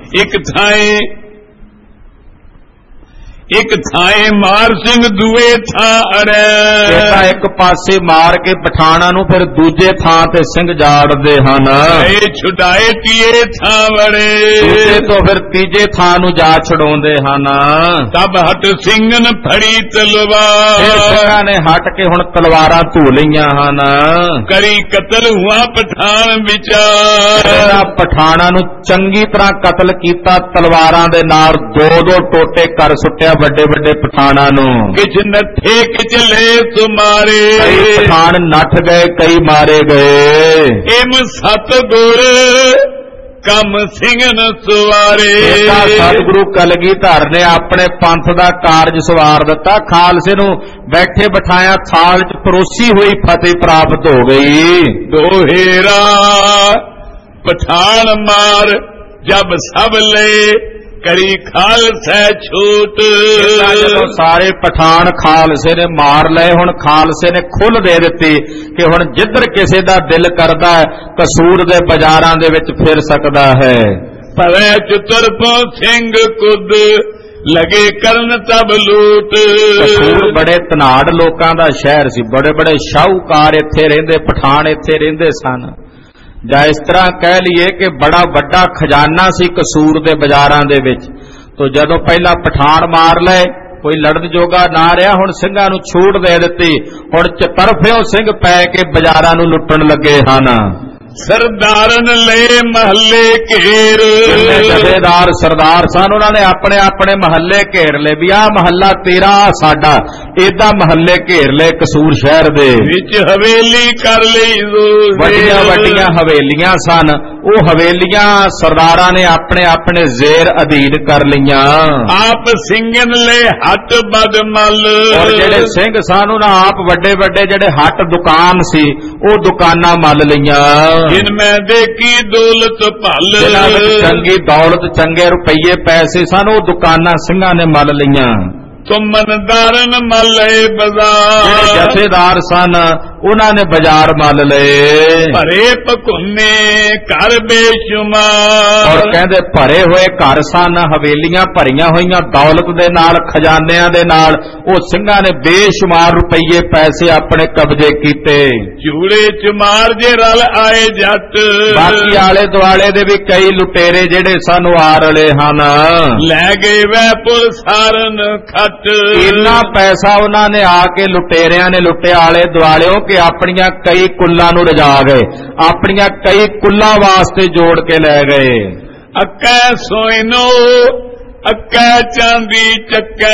ਇੱਕ ਥਾਏ ਮਾਰ ਸਿੰਘ ਦੂਏ ਥਾਂ ਅੜੈ। ਇੱਕ ਪਾਸੇ ਮਾਰ ਕੇ ਪਠਾਨਾਂ ਨੂੰ ਫਿਰ ਦੂਜੇ ਥਾਂ ਤੇ ਸਿੰਘ ਜਾੜਦੇ ਹਨ। ਇਹ ਛੁਡਾਏ ਤੀਏ ਥਾਂ ਵੜੇ। ਦੂਜੇ ਤੋਂ ਫਿਰ ਤੀਜੇ ਥਾਂ ਨੂੰ ਜਾ ਛਡਾਉਂਦੇ ਹਨ। ਤਬ ਹਟ ਸਿੰਘਨ ਫੜੀ ਤਲਵਾਰ। ਸਿੰਘਾਂ ਨੇ ਹਟ ਕੇ ਹੁਣ ਤਲਵਾਰਾਂ ਧੂ ਲਈਆਂ ਹਨ। ਕਰੀ ਕਤਲ ਹੁਆ ਪਠਾਨ ਵਿਚਾਰ। ਪਠਾਨਾਂ ਨੂੰ ਚੰਗੀ ਤਰ੍ਹਾਂ ਕਤਲ ਕੀਤਾ ਤਲਵਾਰਾਂ ਦੇ ਨਾਲ। ਦੋ ਦੋ ਟੋਟੇ ਕਰ ਸੁੱਟਿਆ ਵੱਡੇ ਵੱਡੇ ਪਠਾਨਾਂ ਨੂੰ। ਕਿਛ ਨੱਠੇ ਕਿਛ ਲੈ ਤੁਮਾਰੇ। ਕਈ ਪਠਾਨ ਨੱਠ ਗਏ, ਕਈ ਮਾਰੇ ਗਏ। ਇਮ ਸਤਿਗੁਰ ਕਮ ਸਿੰਘਨ ਸਵਾਰੇ। ਸਤਿਗੁਰੂ ਕਲਗੀਧਰ ਨੇ ਆਪਣੇ ਪੰਥ ਦਾ ਕਾਰਜ ਸਵਾਰ ਦਿੱਤਾ। ਖਾਲਸੇ ਨੂੰ ਬੈਠੇ ਬਿਠਾਇਆ ਥਾਲ 'ਚ ਪਰੋਸੀ ਹੋਈ ਫਤਿਹ ਪ੍ਰਾਪਤ ਹੋ ਗਈ। ਦੋਹੇਰਾ ਪਠਾਨ ਮਾਰ ਜਬ ਸਭ ਲੈ ਕਰੀ ਖਾਲਸਾ ਛੂਟ। ਜਦੋਂ ਸਾਰੇ ਪਠਾਨ ਖਾਲਸੇ ਨੇ ਮਾਰ ਲਏ, ਹੁਣ ਖਾਲਸੇ ਨੇ ਖੁੱਲ੍ਹ ਦੇ ਦਿੱਤੀ ਕਿ ਹੁਣ ਜਿੱਧਰ ਕਿਸੇ ਦਾ ਦਿਲ ਕਰਦਾ ਹੈ ਕਸੂਰ ਦੇ ਬਾਜ਼ਾਰਾਂ ਦੇ ਵਿੱਚ ਫਿਰ ਸਕਦਾ ਹੈ। ਭਵੈ ਚਤੁਰਪੋਂ ਸਿੰਘ ਕੁਦ ਲਗੇ ਕਰਨ ਤਬ ਲੂਟ। ਕਸੂਰ ਬੜੇ ਧਨਾੜ ਲੋਕਾਂ ਦਾ ਸ਼ਹਿਰ ਸੀ। ਬੜੇ ਬੜੇ ਸ਼ਾਹੂਕਾਰ ਇੱਥੇ ਰਹਿੰਦੇ, ਪਠਾਨ ਇੱਥੇ ਰਹਿੰਦੇ ਸਨ। ਜਾਂ ਇਸ ਤਰ੍ਹਾਂ ਕਹਿ ਲਈਏ ਕਿ ਬੜਾ ਵੱਡਾ ਖਜ਼ਾਨਾ ਸੀ ਕਸੂਰ ਦੇ ਬਾਜ਼ਾਰਾਂ ਦੇ ਵਿੱਚ। ਤੋਂ ਜਦੋਂ ਪਹਿਲਾਂ ਪਠਾਨ ਮਾਰ ਲਏ, ਕੋਈ ਲੜਨ ਜੋਗਾ ਨਾ ਰਿਹਾ, ਹੁਣ ਸਿੰਘਾਂ ਨੂੰ ਛੂਟ ਦੇ ਦਿੱਤੀ। ਹੁਣ ਚਤਰਫਿਓਂ ਸਿੰਘ ਪੈ ਕੇ ਬਾਜ਼ਾਰਾਂ ਨੂੰ ਲੁੱਟਣ ਲੱਗੇ ਹਨ। ਸਰਦਾਰਨ ਲੈ ਮਹੱਲੇ ਘੇਰ। ਜਥੇਦਾਰ ਸਰਦਾਰ ਸਨ, ਉਹਨਾਂ ਨੇ ਆਪਣੇ ਆਪਣੇ ਮਹੱਲੇ ਘੇਰ ਲਏ ਵੀ ਆਹ ਮਹੱਲਾ ਤੇਰਾ ਸਾਡਾ। ਏਦਾਂ ਮਹੱਲੇ ਘੇਰ ਲਏ ਕਸੂਰ ਸ਼ਹਿਰ ਦੇ ਵਿੱਚ। ਹਵੇਲੀ ਕਰ ਲਈ ਵੱਡੀਆਂ ਵੱਡੀਆਂ ਹਵੇਲੀਆਂ ਸਨ। ਉਹ ਹਵੇਲੀਆਂ ਸਰਦਾਰਾਂ ਨੇ ਆਪਣੇ ਆਪਣੇ ਜ਼ੇਰ ਅਧੀਨ ਕਰ ਲਈਆਂ। ਆਪ ਸਿੰਘਨ ਲੈ ਹੱਟ ਬਦਮਲ। ਔਰ ਜਿਹੜੇ ਸਿੰਘ ਸਨ ਉਹਨਾਂ ਆਪ ਵੱਡੇ ਵੱਡੇ ਜਿਹੜੇ ਹੱਟ ਦੁਕਾਨ ਸੀ ਉਹ ਦੁਕਾਨਾਂ ਮੱਲ ਲਈਆਂ। ਜਿਨ ਮੈਂ ਦੇਖੀ ਦੌਲਤ ਭਲ। ਜਿਹਨਾਂ ਵਿੱਚ ਚੰਗੀ ਦੌਲਤ ਚੰਗੇ ਰੁਪਈਏ ਪੈਸੇ ਸਨ ਉਹ ਦੁਕਾਨਾਂ ਸਿੰਘਾਂ ਨੇ ਮੱਲ ਲਈਆਂ। ਤੁਮਨਦਾਰਨ ਮੱਲੇ ਬਾਜ਼ਾਰ। ਜਿਹੜੇ ਜਥੇਦਾਰ ਸਨ ਉਹਨਾਂ ਨੇ ਬਾਜ਼ਾਰ ਮੱਲ ਲਏ। ਭਰੇ ਭਕੁੰਨੇ ਘਰ ਬੇਸ਼ੁਮਾਰ। ਔਰ ਕਹਿੰਦੇ ਭਰੇ ਹੋਏ ਘਰ ਸਨ, ਹਵੇਲੀਆਂ ਭਰੀਆਂ ਹੋਈਆਂ ਦੌਲਤ ਦੇ ਨਾਲ, ਖਜ਼ਾਨਿਆਂ ਦੇ ਨਾਲ। ਉਹ ਸਿੰਘਾਂ ਨੇ ਬੇਸ਼ੁਮਾਰ ਰੁਪਈਏ ਪੈਸੇ ਆਪਣੇ ਕਬਜ਼ੇ ਕੀਤੇ। ਝੂੜੇ ਚ ਮਾਰ ਜੇ ਰਲ ਆਏ ਜੱਟ। ਬਾਕੀ ਆਲੇ ਦੁਆਲੇ ਦੇ ਵੀ ਕਈ ਲੁਟੇਰੇ ਜਿਹੜੇ ਸਾਨੂੰ ਆ ਰਲੇ ਹਨ। ਲੈ ਗਏ ਵੈਪੁਰ ਸਾਰਨ ਖੱਟ। ਇੰਨਾ ਪੈਸਾ ਉਹਨਾਂ ਨੇ ਆ ਕੇ ਲੁਟੇਰਿਆਂ ਨੇ ਲੁੱਟਿਆ ਆਲੇ ਦੁਆਲਿਓ ਕਿ ਆਪਣੀਆਂ ਕਈ ਕੁੱਲਾਂ ਨੂੰ ਰਜਾ ਗਏ, ਆਪਣੀਆਂ ਕਈ ਕੁੱਲਾਂ ਵਾਸਤੇ ਜੋੜ ਕੇ ਲੈ ਗਏ। ਅੱਕੈ ਸੋਇਨੋ ਅੱਕੈ ਚਾਂਦੀ ਚੱਕੈ,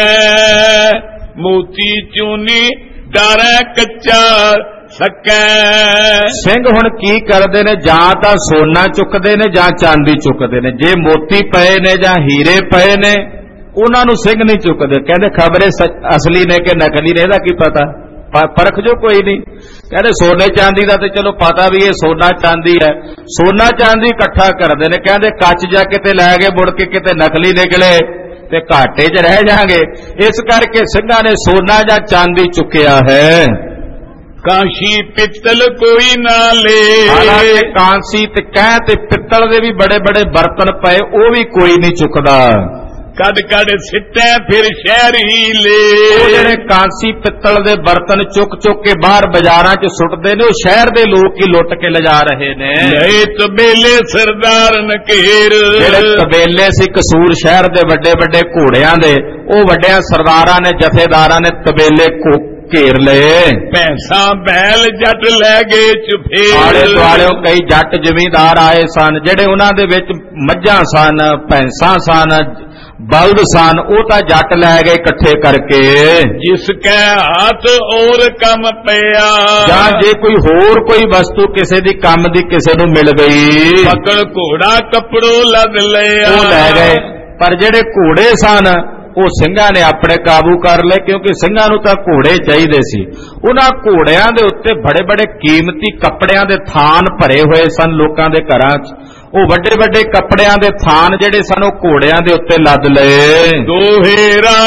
ਮੋਤੀ ਚੂਨੀ ਡਾਰੈ ਕੱਚਾ ਸਕੈ। ਸਿੰਘ ਹੁਣ ਕੀ ਕਰਦੇ ਨੇ, ਜਾਂ ਤਾਂ ਸੋਨਾ ਚੁੱਕਦੇ ਨੇ ਜਾਂ ਚਾਂਦੀ ਚੁੱਕਦੇ ਨੇ। ਜੇ ਮੋਤੀ ਪਏ ਨੇ ਜਾਂ ਹੀਰੇ ਪਏ ਨੇ ਉਹਨਾਂ ਨੂੰ ਸਿੰਘ ਨਹੀਂ ਚੁੱਕਦੇ। ਕਹਿੰਦੇ ਖਬਰੇ ਅਸਲੀ ਨੇ ਕਿ ਨਕਲੀ ਨੇ, ਇਹਦਾ ਕੀ ਪਤਾ, ਪਰਖ ਜੋ ਕੋਈ ਨਹੀਂ। ਕਹਿੰਦੇ ਸੋਨੇ ਚਾਂਦੀ ਦਾ ਤੇ ਚਲੋ ਪਤਾ ਵੀ ਇਹ ਸੋਨਾ ਚਾਂਦੀ ਹੈ। ਸੋਨਾ ਚਾਂਦੀ ਇਕੱਠਾ ਕਰਦੇ ਨੇ, ਕਹਿੰਦੇ ਕੱਚ ਜਾ ਕਿਤੇ ਲੈ ਗਏ ਮੁੜ ਕੇ ਕਿਤੇ ਨਕਲੀ ਨਿਕਲੇ ਤੇ ਘਾਟੇ 'ਚ ਰਹਿ ਜਾਣਗੇ। ਇਸ ਕਰਕੇ ਸਿੰਘਾਂ ਨੇ ਸੋਨਾ ਜਾਂ ਚਾਂਦੀ ਚੁੱਕਿਆ ਹੈ। ਕਾਂਸ਼ੀ ਪਿੱਤਲ ਕੋਈ ਨਾ ਲੇ। ਹਾਲਾਂਕਿ ਕਾਂਸੀ ਤੇ ਕਹਿ ਤੇ ਪਿੱਤਲ ਦੇ ਵੀ ਬੜੇ ਬੜੇ ਬਰਤਨ ਪਏ, ਉਹ ਵੀ ਕੋਈ ਨਹੀਂ ਚੁੱਕਦਾ। ਕੱਢ ਕੱਢ ਸਿੱਟੇ ਫਿਰ ਸ਼ਹਿਰ ਹੀ ਲੈ। ਉਹ ਜਿਹੜੇ ਕਾਂਸੀ ਪਿੱਤਲ ਦੇ ਬਰਤਨ ਚੁੱਕ ਚੁੱਕ ਕੇ ਬਾਹਰ ਬਾਜ਼ਾਰਾਂ 'ਚ ਸੁੱਟਦੇ ਨੇ, ਉਹ ਸ਼ਹਿਰ ਦੇ ਲੋਕ ਹੀ ਲੁੱਟ ਕੇ ਲਿਜਾ ਰਹੇ ਨੇ। ਲਏ ਤਬੇਲੇ ਸਰਦਾਰਨ ਘੇਰ। ਜਿਹੜੇ ਤਬੇਲੇ ਸੀ ਕਸੂਰ ਸ਼ਹਿਰ ਦੇ ਵੱਡੇ ਵੱਡੇ ਘੋੜਿਆਂ ਦੇ, ਉਹ ਵੱਡਿਆਂ ਸਰਦਾਰਾਂ ਨੇ ਜਥੇਦਾਰਾਂ ਨੇ ਤਬੇਲੇ ਘੇਰ ਲਏ। ਭੈਂਸਾਂ ਬੈਲ ਜੱਟ ਲੈ ਗਏ ਚੁਫੇਰ। ਆਲੇ ਦੁਆਲਿਓ ਕਈ ਜੱਟ ਜ਼ਮੀਂਦਾਰ ਆਏ ਸਨ, ਜਿਹੜੇ ਉਹਨਾਂ ਦੇ ਵਿੱਚ ਮੱਝਾਂ ਸਨ, ਭੈਂਸਾਂ ਸਨ, ਬਲਦ ਸਨ, ਉਹ ਤਾਂ ਜੱਟ ਲੈ ਗਏ ਇਕੱਠੇ ਕਰਕੇ। ਜਿਸ ਕੈ ਹੱਥ ਔਰ ਕੰਮ ਪਿਆ। ਜਾਂ ਜੇ ਕੋਈ ਹੋਰ ਕੋਈ ਵਸਤੂ ਕਿਸੇ ਦੀ ਕੰਮ ਦੀ ਕਿਸੇ ਨੂੰ ਮਿਲ ਗਈ, ਪਕੜ ਘੋੜਾ ਕੱਪੜੋ ਲੱਦ ਲਿਆ, ਉਹ ਲੈ ਗਏ। ਪਰ ਜਿਹੜੇ ਘੋੜੇ ਸਨ ਉਹ ਸਿੰਘਾਂ ਨੇ ਆਪਣੇ ਕਾਬੂ ਕਰ ਲਏ, ਕਿਉਂਕਿ ਸਿੰਘਾਂ ਨੂੰ ਤਾਂ ਘੋੜੇ ਚਾਹੀਦੇ ਸੀ। ਉਹਨਾਂ ਘੋੜਿਆਂ ਦੇ ਉੱਤੇ ਬੜੇ ਬੜੇ ਕੀਮਤੀ ਕੱਪੜਿਆਂ ਦੇ ਥਾਨ ਭਰੇ ਹੋਏ ਸਨ ਲੋਕਾਂ ਦੇ ਘਰਾਂ 'ਚ। ਉਹ ਵੱਡੇ ਵੱਡੇ ਕੱਪੜਿਆਂ ਦੇ ਥਾਨ ਜਿਹੜੇ ਸਨ ਉਹ ਘੋੜਿਆਂ ਦੇ ਉੱਤੇ ਲੱਦ ਲਏ। ਦੋਹੇਰਾ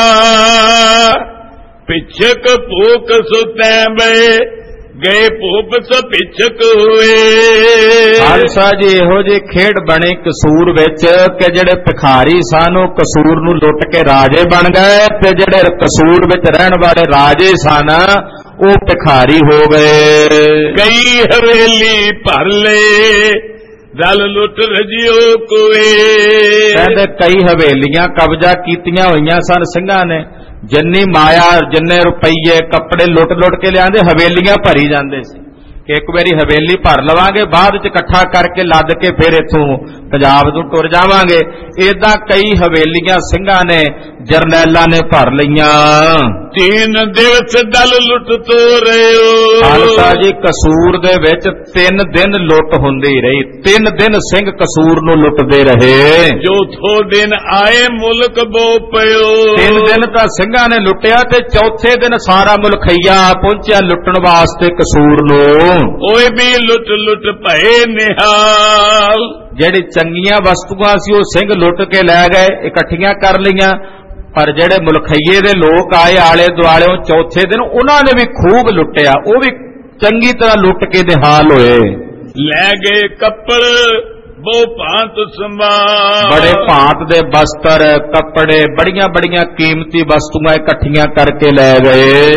ਪਿਛਕ ਭੂਕ ਸੁਤੈ ਬਏ, ਗਏ ਭੂਪ ਸ ਪਿਛਕ ਹੋਏ। ਖਾਲਸਾ ਜੀ ਇਹੋ ਜਿਹੀ ਖੇਡ ਬਣੀ ਕਸੂਰ ਵਿੱਚ ਕਿ ਜਿਹੜੇ ਭਿਖਾਰੀ ਸਨ ਉਹ ਕਸੂਰ ਨੂੰ ਲੁੱਟ ਕੇ ਰਾਜੇ ਬਣ ਗਏ, ਤੇ ਜਿਹੜੇ ਕਸੂਰ ਵਿੱਚ ਰਹਿਣ ਵਾਲੇ ਰਾਜੇ ਸਨ ਉਹ ਭਿਖਾਰੀ ਹੋ ਗਏ। ਕਈ ਹਵੇਲੀ ਭਰ ਲਏ, ਦਲ ਲੁੱਟ ਰਜਿਓ ਕੋਏ। ਕਹਿੰਦੇ ਕਈ ਹਵੇਲੀਆਂ ਕਬਜ਼ਾ ਕੀਤੀਆਂ ਹੋਈਆਂ ਸਨ ਸਿੰਘਾਂ ਨੇ। ਜਿੰਨੀ ਮਾਇਆ, ਜਿੰਨੇ ਰੁਪਈਏ, ਕੱਪੜੇ ਲੁੱਟ ਲੁੱਟ ਕੇ ਲਿਆਂਦੇ, ਹਵੇਲੀਆਂ ਭਰੀ ਜਾਂਦੇ ਸੀ ਕਿ ਇੱਕ ਵਾਰੀ ਹਵੇਲੀ ਭਰ ਲਵਾਂਗੇ, ਬਾਅਦ ਚ ਇਕੱਠਾ ਕਰਕੇ ਲੱਦ ਕੇ ਫਿਰ ਇੱਥੋਂ ਪੰਜਾਬ ਤੋਂ ਟੁਰ ਜਾਵਾਂਗੇ। ਏਦਾਂ ਕਈ ਹਵੇਲੀਆਂ ਸਿੰਘਾਂ ਨੇ, ਜਰਨੈਲਾਂ ਨੇ ਭਰ ਲਈਆਂ। 3 ਦਿਵਸ ਦਲ ਲੁੱਟ ਤੋਰਿਓ। ਖਾਲਸਾ ਜੀ ਕਸੂਰ ਦੇ ਵਿੱਚ 3 ਦਿਨ ਲੁੱਟ ਹੁੰਦੀ ਰਹੀ। 3 ਦਿਨ ਸਿੰਘ ਕਸੂਰ ਨੂੰ ਲੁੱਟਦੇ ਰਹੇ। ਚੌਥੋ ਦਿਨ ਆਏ ਮੁਲਕ ਬੋ ਪਿਓ। 3 ਦਿਨ ਤਾਂ ਸਿੰਘਾਂ ਨੇ ਲੁੱਟਿਆ ਤੇ ਚੌਥੇ ਦਿਨ ਸਾਰਾ ਮੁਲਖਈਆ ਪਹੁੰਚਿਆ ਲੁੱਟਣ ਵਾਸਤੇ ਕਸੂਰ ਨੂੰ। ਓਏ ਵੀ ਲੁੱਟ ਲੁੱਟ ਭਏ ਨਿਹਾਲ। ਜਿਹੜੀ ਚੰਗੀਆਂ ਵਸਤੂਆਂ ਸੀ ਉਹ ਸਿੰਘ ਲੁੱਟ ਕੇ ਲੈ ਗਏ, ਇਕੱਠੀਆਂ ਕਰ ਲਈਆਂ। ਪਰ ਜਿਹੜੇ ਮੁਲਖਈਏ ਦੇ ਲੋਕ ਆਏ ਆਲੇ ਦੁਆਲਿਓਂ ਚੌਥੇ ਦਿਨ, ਉਹਨਾਂ ਨੇ ਵੀ ਖੂਬ ਲੁੱਟਿਆ, ਉਹ ਵੀ ਚੰਗੀ ਤਰ੍ਹਾਂ ਲੁੱਟ ਕੇ ਨਿਹਾਲ ਹੋਏ। ਲੈ ਗਏ ਕੱਪੜ ਬੋ ਭਾਂਤ ਸੰਭਾਲ। ਬੜੇ ਭਾਂਤ ਦੇ ਬਸਤਰ, ਕੱਪੜੇ, ਬੜੀਆਂ ਬੜੀਆਂ ਕੀਮਤੀ ਵਸਤੂਆਂ ਇਕੱਠੀਆਂ ਕਰਕੇ ਲੈ ਗਏ।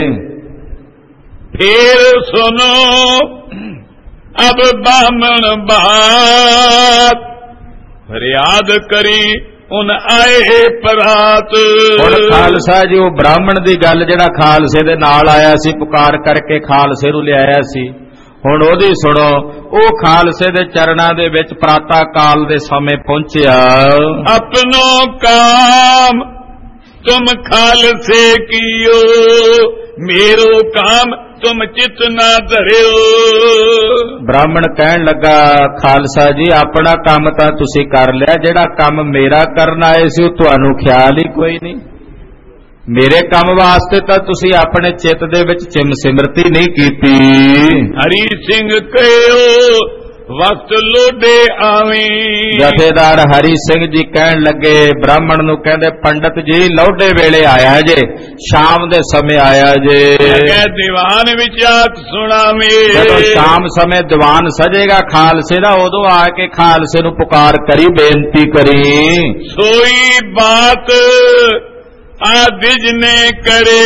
ਫੇਰ ਸੁਨੋ ਅਬ ਬਾਹਮਣ ਬਾਤ, ਫਰਿਆਦ ਕਰੀ ਉਨ ਆਏ ਪਰਾਤ। ਹੁਣ ਖਾਲਸਾ ਜੀ ਉਹ ਬ੍ਰਾਹਮਣ ਦੀ ਗੱਲ ਜਿਹੜਾ ਖਾਲਸੇ ਦੇ ਨਾਲ ਆਇਆ ਸੀ, ਪੁਕਾਰ ਕਰਕੇ ਖਾਲਸੇ ਨੂੰ ਲਿਆਇਆ ਸੀ, ਹੁਣ ਉਹਦੀ ਸੁਣੋ। ਉਹ ਖਾਲਸੇ ਦੇ ਚਰਨਾਂ ਦੇ ਵਿੱਚ ਪ੍ਰਾਤਾ ਕਾਲ ਦੇ ਸਮੇਂ ਪਹੁੰਚਿਆ। ਆਪਣੋ ਕਾਮ ਤੁਮ ਖਾਲਸੇ ਕੀਓ, ਮੇਰੋ ਕਾਮ ਤੁਮ ਚਿਤ ਨਾ ਧਰਿਓ। ਬ੍ਰਾਹਮਣ ਕਹਿਣ ਲੱਗਾ, ਖਾਲਸਾ ਜੀ ਆਪਣਾ ਕੰਮ ਤਾਂ ਤੁਸੀਂ ਕਰ ਲਿਆ, ਜਿਹੜਾ ਕੰਮ ਮੇਰਾ ਕਰਨ ਆਏ ਸੀ ਉਹ ਤੁਹਾਨੂੰ ਖਿਆਲ ਹੀ ਕੋਈ ਨਹੀਂ। ਮੇਰੇ ਕੰਮ ਵਾਸਤੇ ਤਾਂ ਤੁਸੀਂ ਆਪਣੇ ਚਿੱਤ ਦੇ ਵਿੱਚ ਸਿਮਰਤੀ ਨਹੀਂ ਕੀਤੀ। ਹਰੀ ਸਿੰਘ ਕਹਿਓ ਵਕਤ ਲੋਡੇ ਆਵੀਂ। ਜਥੇਦਾਰ ਹਰੀ ਸਿੰਘ ਜੀ ਕਹਿਣ ਲੱਗੇ, ਬ੍ਰਾਹਮਣ ਨੂੰ ਕਹਿੰਦੇ, ਪੰਡਤ ਜੀ ਲੋਡੇ ਵੇਲੇ ਆਇਆ ਜੇ, ਸ਼ਾਮ ਦੇ ਸਮੇਂ ਆਇਆ ਜੇ। ਕਹਿ ਦੀਵਾਨ ਵਿੱਚ ਆਖ ਸੁਣਾਵੇਂ। ਜਦੋਂ ਸ਼ਾਮ ਸਮੇਂ ਦੀਵਾਨ ਸਜੇਗਾ ਖਾਲਸੇ ਦਾ, ਉਦੋਂ ਆ ਕੇ ਖਾਲਸੇ ਨੂੰ ਪੁਕਾਰ ਕਰੀ, ਬੇਨਤੀ ਕਰੀ। ਸੋਈ ਬਾਤ ਆਦਿਜ ਨੇ ਕਰੇ,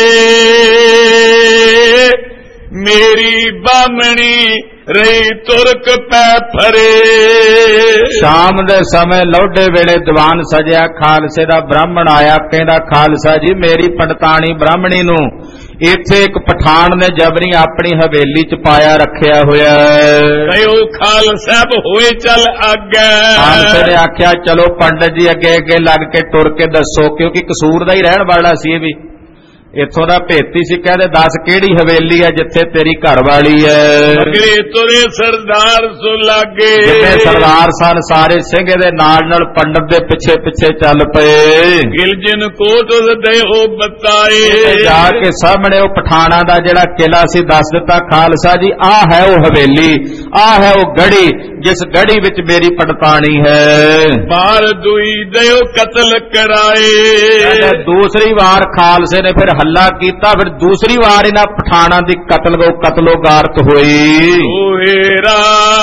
ਮੇਰੀ ਬਾਮਣੀ ਰਹੀ ਤੁਰਕ ਪੈ ਫਰੇ। ਸ਼ਾਮ ਦੇ ਸਮੇਂ ਲੋਡੇ ਵੇਲੇ ਦੀਵਾਨ ਸਜਿਆ, ਖਾਲਸੇ ਦਾ ਬ੍ਰਾਹਮਣ ਆਇਆ, ਕਹਿੰਦਾ, ਖਾਲਸਾ ਜੀ ਮੇਰੀ ਪੰਡਤਾਣੀ ਬ੍ਰਾਹਮਣੀ ਨੂੰ ਇੱਥੇ ਇੱਕ ਪਠਾਨ ਨੇ ਜਬਰੀ ਆਪਣੀ ਹਵੇਲੀ ਚ ਪਾਇਆ ਰੱਖਿਆ ਹੋਇਆ ਹੈ। ਕਹਿਓ ਖਾਲਸਾ ਹੋਏ ਚੱਲ ਅੱਗੇ। ਖਾਲਸੇ ਨੇ ਆਖਿਆ, ਚਲੋ ਪੰਡਤ ਜੀ ਅੱਗੇ ਅੱਗੇ ਲੱਗ ਕੇ ਟੁਰ ਕੇ ਦੱਸੋ, ਕਿਉਂਕਿ ਕਸੂਰ ਦਾ ਹੀ ਰਹਿਣ ਵਾਲਾ ਸੀ ਇਹ ਵੀ, ਇੱਥੋਂ ਦਾ ਭੇਤੀ ਸੀ। ਕਹਿੰਦੇ, ਦੱਸ ਕਿਹੜੀ ਹਵੇਲੀ ਹੈ ਜਿੱਥੇ ਤੇਰੀ ਘਰ ਵਾਲੀ ਹੈ। ਅਗਰੇ ਤੁਰੇ ਸਰਦਾਰ ਸੋ ਲਾਗੇ, ਜਿੱਥੇ ਸਰਦਾਰ ਸਨ ਸਾਰੇ ਸਿੰਘ ਇਹਦੇ ਨਾਲ ਪੰਡਤ ਦੇ ਪਿੱਛੇ ਪਿੱਛੇ ਚੱਲ ਪਏ। ਗਿਲਜਨ ਕੋਟ ਦੇ ਉਹ ਬਤਾਏ, ਜਾ ਕੇ ਸਾਹਮਣੇ ਉਹ ਪਠਾਣਾ ਦਾ ਜਿਹੜਾ ਕਿਲਾ ਸੀ ਦੱਸ ਦਿੱਤਾ, ਖਾਲਸਾ ਜੀ ਆਹ ਹੈ ਉਹ ਹਵੇਲੀ, ਆਹ ਹੈ ਉਹ ਗੜੀ ਜਿਸ ਗੜੀ ਵਿੱਚ ਮੇਰੀ ਪੰਡਤਾਣੀ ਹੈ। ਬਾਰ ਦੁਈ ਦਿਓ ਕਤਲ ਕਰਾਏ। ਦੂਸਰੀ ਵਾਰ ਖਾਲਸੇ ਨੇ ਫਿਰ ਹੱਲਾ ਕੀਤਾ, ਫਿਰ ਦੂਸਰੀ ਵਾਰ ਇਹਨਾਂ ਪਠਾਣਾ ਦੀ ਕਤਲੋਗਾਰਤ ਹੋਈ। ਓਹੇਰਾ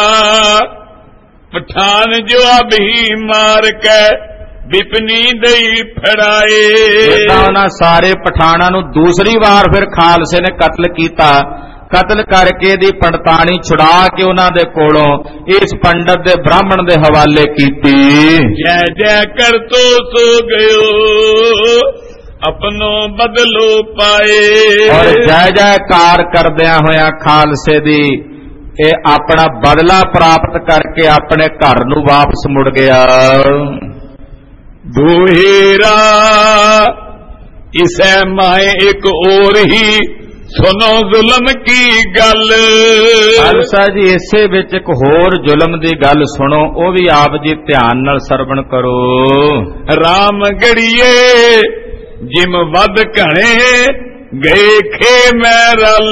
ਪਠਾਨ ਜੋ ਅਭੀ ਮਾਰ ਕੇ ਵਿਪਨੀ ਦਈ ਫੜਾਏ। ਉਹਨਾਂ ਸਾਰੇ ਪਠਾਣਾ ਨੂੰ ਦੂਸਰੀ ਵਾਰ ਫਿਰ ਖਾਲਸੇ ਨੇ ਕਤਲ ਕੀਤਾ। ਕਤਲ ਕਰਕੇ ਦੀ ਪੰਡਤਾਣੀ ਛੁਡਾ ਕੇ ਉਹਨਾਂ ਦੇ ਕੋਲੋਂ ਇਸ ਪੰਡਤ ਦੇ ਬ੍ਰਾਹਮਣ ਦੇ ਹਵਾਲੇ ਕੀਤੀ। ਜੈ ਜੈ ਕਰ ਤੋ ਸੋ ਗਇਓ ਆਪਣੋ ਬਦਲੋ ਪਾਏ। ਔਰ ਜੈ ਜੈਕਾਰ ਕਰਦਿਆਂ ਹੋਇਆਂ ਖਾਲਸੇ ਦੀ ਇਹ ਆਪਣਾ ਬਦਲਾ ਪ੍ਰਾਪਤ ਕਰਕੇ ਆਪਣੇ ਘਰ ਨੂੰ ਵਾਪਸ ਮੁੜ ਗਿਆ। ਦੋਹੇਰਾ ਇਸੇ ਮਾਏ ਇੱਕ ਹੋਰ ਹੀ ਸੁਨੋ ਜ਼ੁਲਮ ਕੀ ਗੱਲ। ਖਾਲਸਾ ਜੀ ਇਸੇ ਵਿੱਚ ਇੱਕ ਹੋਰ ਜ਼ੁਲਮ ਦੀ ਗੱਲ ਸੁਣੋ, ਉਹ ਵੀ ਆਪ ਜੀ ਧਿਆਨ ਨਾਲ ਸਰਵਣ ਕਰੋ। ਰਾਮ ਗੜੀਏ ਜਿਮ ਵੱਧ ਘਣੇ ਗਏ ਖੇ ਮੈਂ ਰਲ।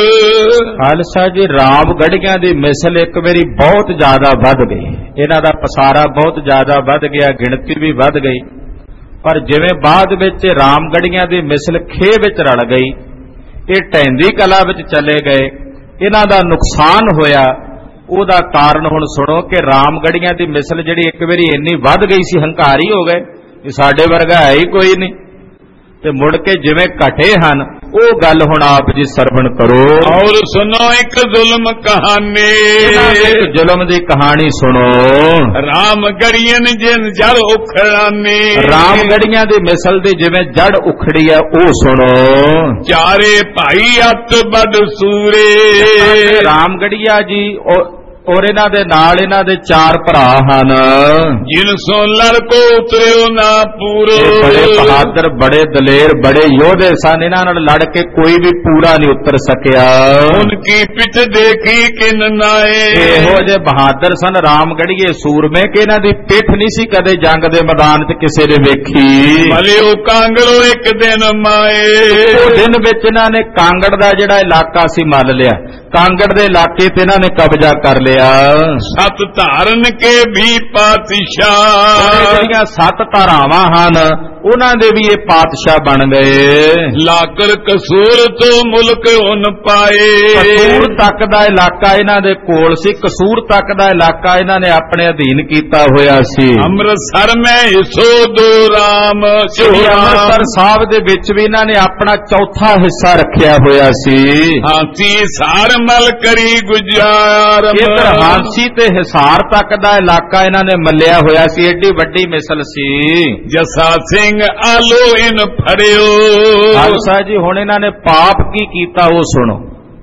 ਖਾਲਸਾ ਜੀ ਰਾਮ ਗੜੀਆਂ ਦੀ ਮਿਸਲ ਇੱਕ ਵਾਰੀ ਬਹੁਤ ਜ਼ਿਆਦਾ ਵੱਧ ਗਈ, ਇਹਨਾਂ ਦਾ ਪਸਾਰਾ ਬਹੁਤ ਜ਼ਿਆਦਾ ਵੱਧ ਗਿਆ, ਗਿਣਤੀ ਵੀ ਵੱਧ ਗਈ। ਪਰ ਜਿਵੇਂ ਬਾਅਦ ਵਿੱਚ ਰਾਮ ਗੜੀਆਂ ਦੀ ਮਿਸਲ ਖੇ ਵਿੱਚ ਰਲ ਗਈ, ਇਹ ਢੈਂਦੀ ਕਲਾ ਵਿੱਚ ਚਲੇ ਗਏ, ਇਹਨਾਂ ਦਾ ਨੁਕਸਾਨ ਹੋਇਆ। ਉਹਦਾ ਕਾਰਨ ਹੁਣ ਸੁਣੋ ਕਿ ਰਾਮ ਗੜੀਆਂ ਦੀ ਮਿਸਲ ਜਿਹੜੀ ਇੱਕ ਵਾਰੀ ਇੰਨੀ ਵੱਧ ਗਈ ਸੀ, ਹੰਕਾਰੀ ਹੋ ਗਏ, ਇਹ ਸਾਡੇ ਵਰਗਾ ਹੈ ਹੀ ਕੋਈ ਨਹੀਂ, ਤੇ ਮੁੜ ਕੇ ਜਿਵੇਂ ਘਟੇ ਹਨ ਉਹ ਗੱਲ ਹੁਣ ਆਪ ਜੀ ਸਰਵਣ ਕਰੋ। ਔਰ ਸੁਣੋ ਇੱਕ ਜ਼ੁਲਮ ਕਹਾਣੀ, ਇੱਕ ਜ਼ੁਲਮ ਦੀ ਕਹਾਣੀ ਸੁਣੋ। ਰਾਮ ਗੜੀਆਂ ਜਿਨ ਜੜ ਉਖੜਾਨੀ, ਰਾਮ ਗੜੀਆਂ ਦੀ ਮਿਸਲ ਦੀ ਜਿਵੇਂ ਜੜ ਉਖੜੀ ਹੈ ਉਹ ਸੁਣੋ। ਚਾਰੇ ਭਾਈ ਅੱਤ ਬਦ ਸੂਰੇ। ਰਾਮ ਗੜੀਆ ਜੀ ਔਰ ਇਹਨਾਂ ਦੇ ਨਾਲ ਇਹਨਾਂ ਦੇ ਚਾਰ ਭਰਾ ਹਨ, ਜਿਨ ਸੋ ਲੜ ਕੋ ਉਤਰਿਓ ਨਾ ਪੂਰੋ। ਬੜੇ ਬਹਾਦਰ, ਬੜੇ ਦਲੇਰ, ਬੜੇ ਯੋਧੇ ਸਨ, ਇਹਨਾਂ ਨਾਲ ਲੜ ਕੇ ਕੋਈ ਵੀ ਪੂਰਾ ਨਹੀਂ ਉਤਰ ਸਕਿਆ। ਉਨਕੀ ਪਿੱਠ ਦੇਖੀ ਕਿਨ ਨਾਏ। ਇਹੋ ਜਿਹੇ ਬਹਾਦਰ ਸਨ ਰਾਮਗੜੀਏ ਸੂਰਮੇ ਕਿ ਇਹਨਾਂ ਦੀ ਪਿੱਠ ਨਹੀਂ ਸੀ ਕਦੇ ਜੰਗ ਦੇ ਮੈਦਾਨ 'ਚ ਕਿਸੇ ਨੇ ਵੇਖੀ। ਭਲੇ ਉਹ ਕਾਂਗੜੋ ਇੱਕ ਦਿਨ ਮਾਏ। ਉਹ ਦਿਨ ਵਿੱਚ ਇਹਨਾਂ ਨੇ ਕਾਂਗੜ ਦਾ ਜਿਹੜਾ ਇਲਾਕਾ ਸੀ ਮੱਲ ਲਿਆ, ਕਾਂਗੜ ਦੇ ਇਲਾਕੇ ਤੇ ਇਹਨਾਂ ਨੇ ਕਬਜ਼ਾ ਕਰ ਲਿਆ। ਸਤ ਧਾਰਨ ਕੇ ਵੀ ਪਾਤਸ਼ਾਹ, ਜਿਹੜੀਆਂ 7 ਧਾਰਾਵਾਂ ਹਨ ਉਹਨਾਂ ਦੇ ਵੀ ਇਹ ਪਾਤਸ਼ਾਹ ਬਣ ਗਏ। ਲਾਕਰ ਕਸੂਰ ਤੋਂ ਮੁਲਕ ਉਨ ਪਾਏ। ਕਸੂਰ ਤੱਕ ਦਾ ਇਲਾਕਾ ਇਹਨਾਂ ਦੇ ਕੋਲ ਸੀ, ਕਸੂਰ ਤੱਕ ਦਾ ਇਲਾਕਾ ਇਹਨਾਂ ਨੇ ਆਪਣੇ ਅਧੀਨ ਕੀਤਾ ਹੋਇਆ ਸੀ। ਅੰਮ੍ਰਿਤਸਰ ਮੈਂ ਹਿੱਸੋ ਦੋ ਰਾਮ। ਅੰਮ੍ਰਿਤਸਰ ਸਾਹਿਬ ਦੇ ਵਿੱਚ ਵੀ ਇਹਨਾਂ ਨੇ ਆਪਣਾ ਚੌਥਾ ਹਿੱਸਾ ਰੱਖਿਆ ਹੋਇਆ ਸੀ। ਹਾਥੀ ਸਾਰ ਮਲ ਕਰੀ ਗੁਜ਼ਾਰ। ਇੱਧਰ ਹਾਂਸੀ ਤੇ ਹਿਸਾਰ ਤੱਕ ਦਾ ਇਲਾਕਾ ਇਹਨਾਂ ਨੇ ਮੱਲਿਆ ਹੋਇਆ ਸੀ, ਏਡੀ ਵੱਡੀ ਮਿਸਲ ਸੀ। ਜਸਾ ਸਿੰਘ ਆਲੋ ਇਨ ਫੜਿਓ। ਖਾਲਸਾ ਜੀ ਹੁਣ ਇਹਨਾਂ ਨੇ ਪਾਪ ਕੀ ਕੀਤਾ ਉਹ ਸੁਣੋ।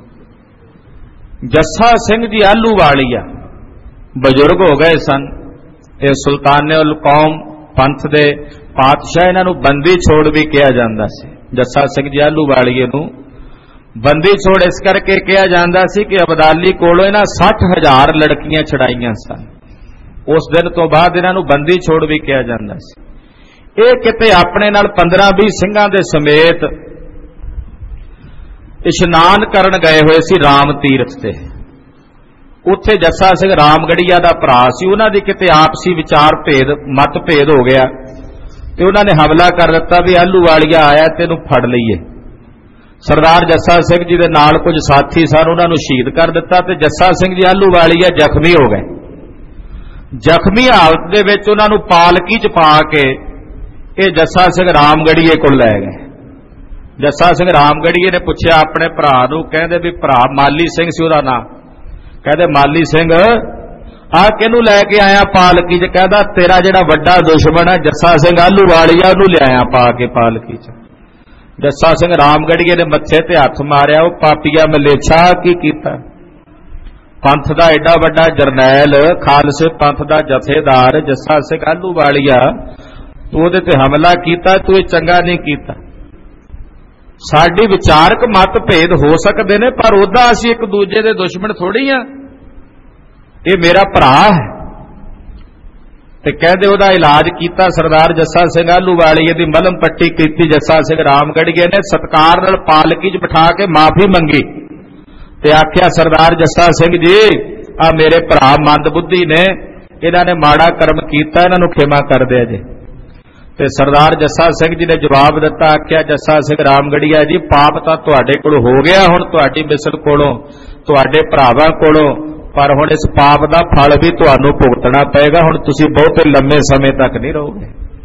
ਜੱਸਾ ਸਿੰਘ ਜੀ ਆਲੂ ਵਾਲੀਆ ਬਜ਼ੁਰਗ ਹੋ ਗਏ ਸਨ, ਇਹ ਸੁਲਤਾਨੇ ਉਲ ਕੌਮ ਪੰਥ ਦੇ ਪਾਤਸ਼ਾਹ, ਇਹਨਾਂ ਨੂੰ ਬੰਦੀ ਛੋੜ ਵੀ ਕਿਹਾ ਜਾਂਦਾ ਸੀ। ਜੱਸਾ ਸਿੰਘ ਜੀ ਆਲੂ ਵਾਲੀਏ ਨੂੰ ਬੰਦੀ ਛੋੜ ਇਸ ਕਰਕੇ ਕਿਹਾ ਜਾਂਦਾ ਸੀ ਕਿ ਅਬਦਾਲੀ ਕੋਲੋਂ ਇਹਨਾਂ 60,000 ਲੜਕੀਆਂ ਛੜਾਈਆਂ ਸਨ। ਉਸ ਦਿਨ ਤੋਂ ਬਾਅਦ ਇਹਨਾਂ ਨੂੰ ਬੰਦੀ ਛੋੜ ਵੀ ਕਿਹਾ ਜਾਂਦਾ ਸੀ। ਇਹ ਕਿਤੇ ਆਪਣੇ ਨਾਲ 15-20 ਸਿੰਘਾਂ ਦੇ ਸਮੇਤ ਇਸ਼ਨਾਨ ਕਰਨ ਗਏ ਹੋਏ ਸੀ ਰਾਮ ਤੀਰਥ ਤੇ। ਉੱਥੇ ਜੱਸਾ ਸਿੰਘ ਰਾਮਗੜੀਆ ਦਾ ਭਰਾ ਸੀ, ਉਹਨਾਂ ਦੀ ਕਿਤੇ ਆਪਸੀ ਵਿਚਾਰ ਭੇਦ ਮਤਭੇਦ ਹੋ ਗਿਆ ਤੇ ਉਹਨਾਂ ਨੇ ਹਮਲਾ ਕਰ ਦਿੱਤਾ ਵੀ ਆਹਲੂਵਾਲੀਆ ਆਇਆ ਤੇ ਇਹਨੂੰ ਫੜ ਲਈਏ। ਸਰਦਾਰ ਜੱਸਾ ਸਿੰਘ ਜੀ ਦੇ ਨਾਲ ਕੁਝ ਸਾਥੀ ਸਨ, ਉਹਨਾਂ ਨੂੰ ਸ਼ਹੀਦ ਕਰ ਦਿੱਤਾ ਤੇ ਜੱਸਾ ਸਿੰਘ ਜੀ ਆਹਲੂਵਾਲੀਆ ਜ਼ਖਮੀ ਹੋ ਗਏ। ਜ਼ਖਮੀ ਹਾਲਤ ਦੇ ਵਿੱਚ ਉਹਨਾਂ ਨੂੰ ਪਾਲਕੀ 'ਚ ਪਾ ਕੇ ਇਹ ਜੱਸਾ ਸਿੰਘ ਰਾਮਗੜੀਏ ਕੋਲ ਲੈ ਗਏ। ਜੱਸਾ ਸਿੰਘ ਰਾਮਗੜੀਏ ਨੇ ਪੁੱਛਿਆ ਆਪਣੇ ਭਰਾ ਨੂੰ, ਕਹਿੰਦੇ ਵੀ ਭਰਾ ਮਾਲੀ ਸਿੰਘ ਸੀ ਉਹਦਾ ਨਾਂ, ਕਹਿੰਦੇ ਮਾਲੀ ਸਿੰਘ ਆ ਕਿਹਨੂੰ ਲੈ ਕੇ ਆਇਆ ਪਾਲਕੀ 'ਚ? ਕਹਿੰਦਾ ਤੇਰਾ ਜਿਹੜਾ ਵੱਡਾ ਦੁਸ਼ਮਣ ਹੈ ਜੱਸਾ ਸਿੰਘ ਆਹਲੂਵਾਲੀਆ, ਉਹਨੂੰ ਲਿਆਇਆ ਪਾ ਕੇ ਪਾਲਕੀ 'ਚ। ਜੱਸਾ ਸਿੰਘ ਰਾਮਗੜੀਏ ਨੇ ਮੱਥੇ ਤੇ ਹੱਥ ਮਾਰਿਆ, ਉਹ ਪਾਪੀਆ ਮਲੇਛਾ ਕੀ ਕੀਤਾ? ਪੰਥ ਦਾ ਐਡਾ ਵੱਡਾ ਜਰਨੈਲ, ਖਾਲਸੇ ਪੰਥ ਦਾ ਜਥੇਦਾਰ ਜੱਸਾ ਸਿੰਘ ਆਹਲੂਵਾਲੀਆ, ਤੂੰ ਉਹਦੇ ਤੇ ਹਮਲਾ ਕੀਤਾ, ਤੂੰ ਇਹ ਚੰਗਾ ਨਹੀਂ ਕੀਤਾ। ਸਾਡੀ ਵਿਚਾਰਕ ਮਤਭੇਦ ਹੋ ਸਕਦੇ ਨੇ ਪਰ ਉਹਦਾ ਅਸੀਂ ਇੱਕ ਦੂਜੇ ਦੇ ਦੁਸ਼ਮਣ ਥੋੜੀ ਆ। ਇਹ ਮੇਰਾ ਭਰਾ ਹੈ। ਤੇ ਕਹਿੰਦੇ ਉਹਦਾ ਇਲਾਜ ਕੀਤਾ ਸਰਦਾਰ ਜੱਸਾ ਸਿੰਘ ਆਹਲੂਵਾਲੀਏ ਦੀ ਮਲਮ ਪੱਟੀ ਕੀਤੀ। ਜੱਸਾ ਸਿੰਘ ਰਾਮਗੜੀਏ ਨੇ ਸਤਿਕਾਰ ਨਾਲ ਪਾਲਕੀ 'ਚ ਬਿਠਾ ਕੇ ਮਾਫੀ ਮੰਗੀ ਤੇ ਆਖਿਆ ਸਰਦਾਰ ਜੱਸਾ ਸਿੰਘ ਜੀ ਆ ਮੇਰੇ ਭਰਾ ਮੰਦਬੁੱਧੀ ਨੇ, ਇਹਨਾਂ ਨੇ ਮਾੜਾ ਕਰਮ ਕੀਤਾ, ਇਹਨਾਂ ਨੂੰ ਖਿਮਾ ਕਰ ਦਿਆ ਜੇ। ਤੇ ਸਰਦਾਰ ਜੱਸਾ ਸਿੰਘ ਜੀ ਨੇ ਜਵਾਬ ਦਿੱਤਾ, ਆਖਿਆ ਜੱਸਾ ਸਿੰਘ ਰਾਮਗੜੀਆ ਜੀ ਪਾਪ ਤਾਂ ਤੁਹਾਡੇ ਕੋਲ ਹੋ ਗਿਆ, ਹੁਣ ਤੁਹਾਡੀ ਮਿਸਲ ਕੋਲੋਂ, ਤੁਹਾਡੇ ਭਰਾਵਾਂ ਕੋਲੋਂ, ਪਰ ਹੁਣ ਇਸ ਪਾਪ ਦਾ ਫਲ ਵੀ ਤੁਹਾਨੂੰ ਭੁਗਤਣਾ ਪਏਗਾ। ਹੁਣ ਤੁਸੀਂ ਬਹੁਤੇ ਲੰਮੇ ਸਮੇਂ ਤੱਕ ਨਹੀਂ ਰਹੋਗੇ।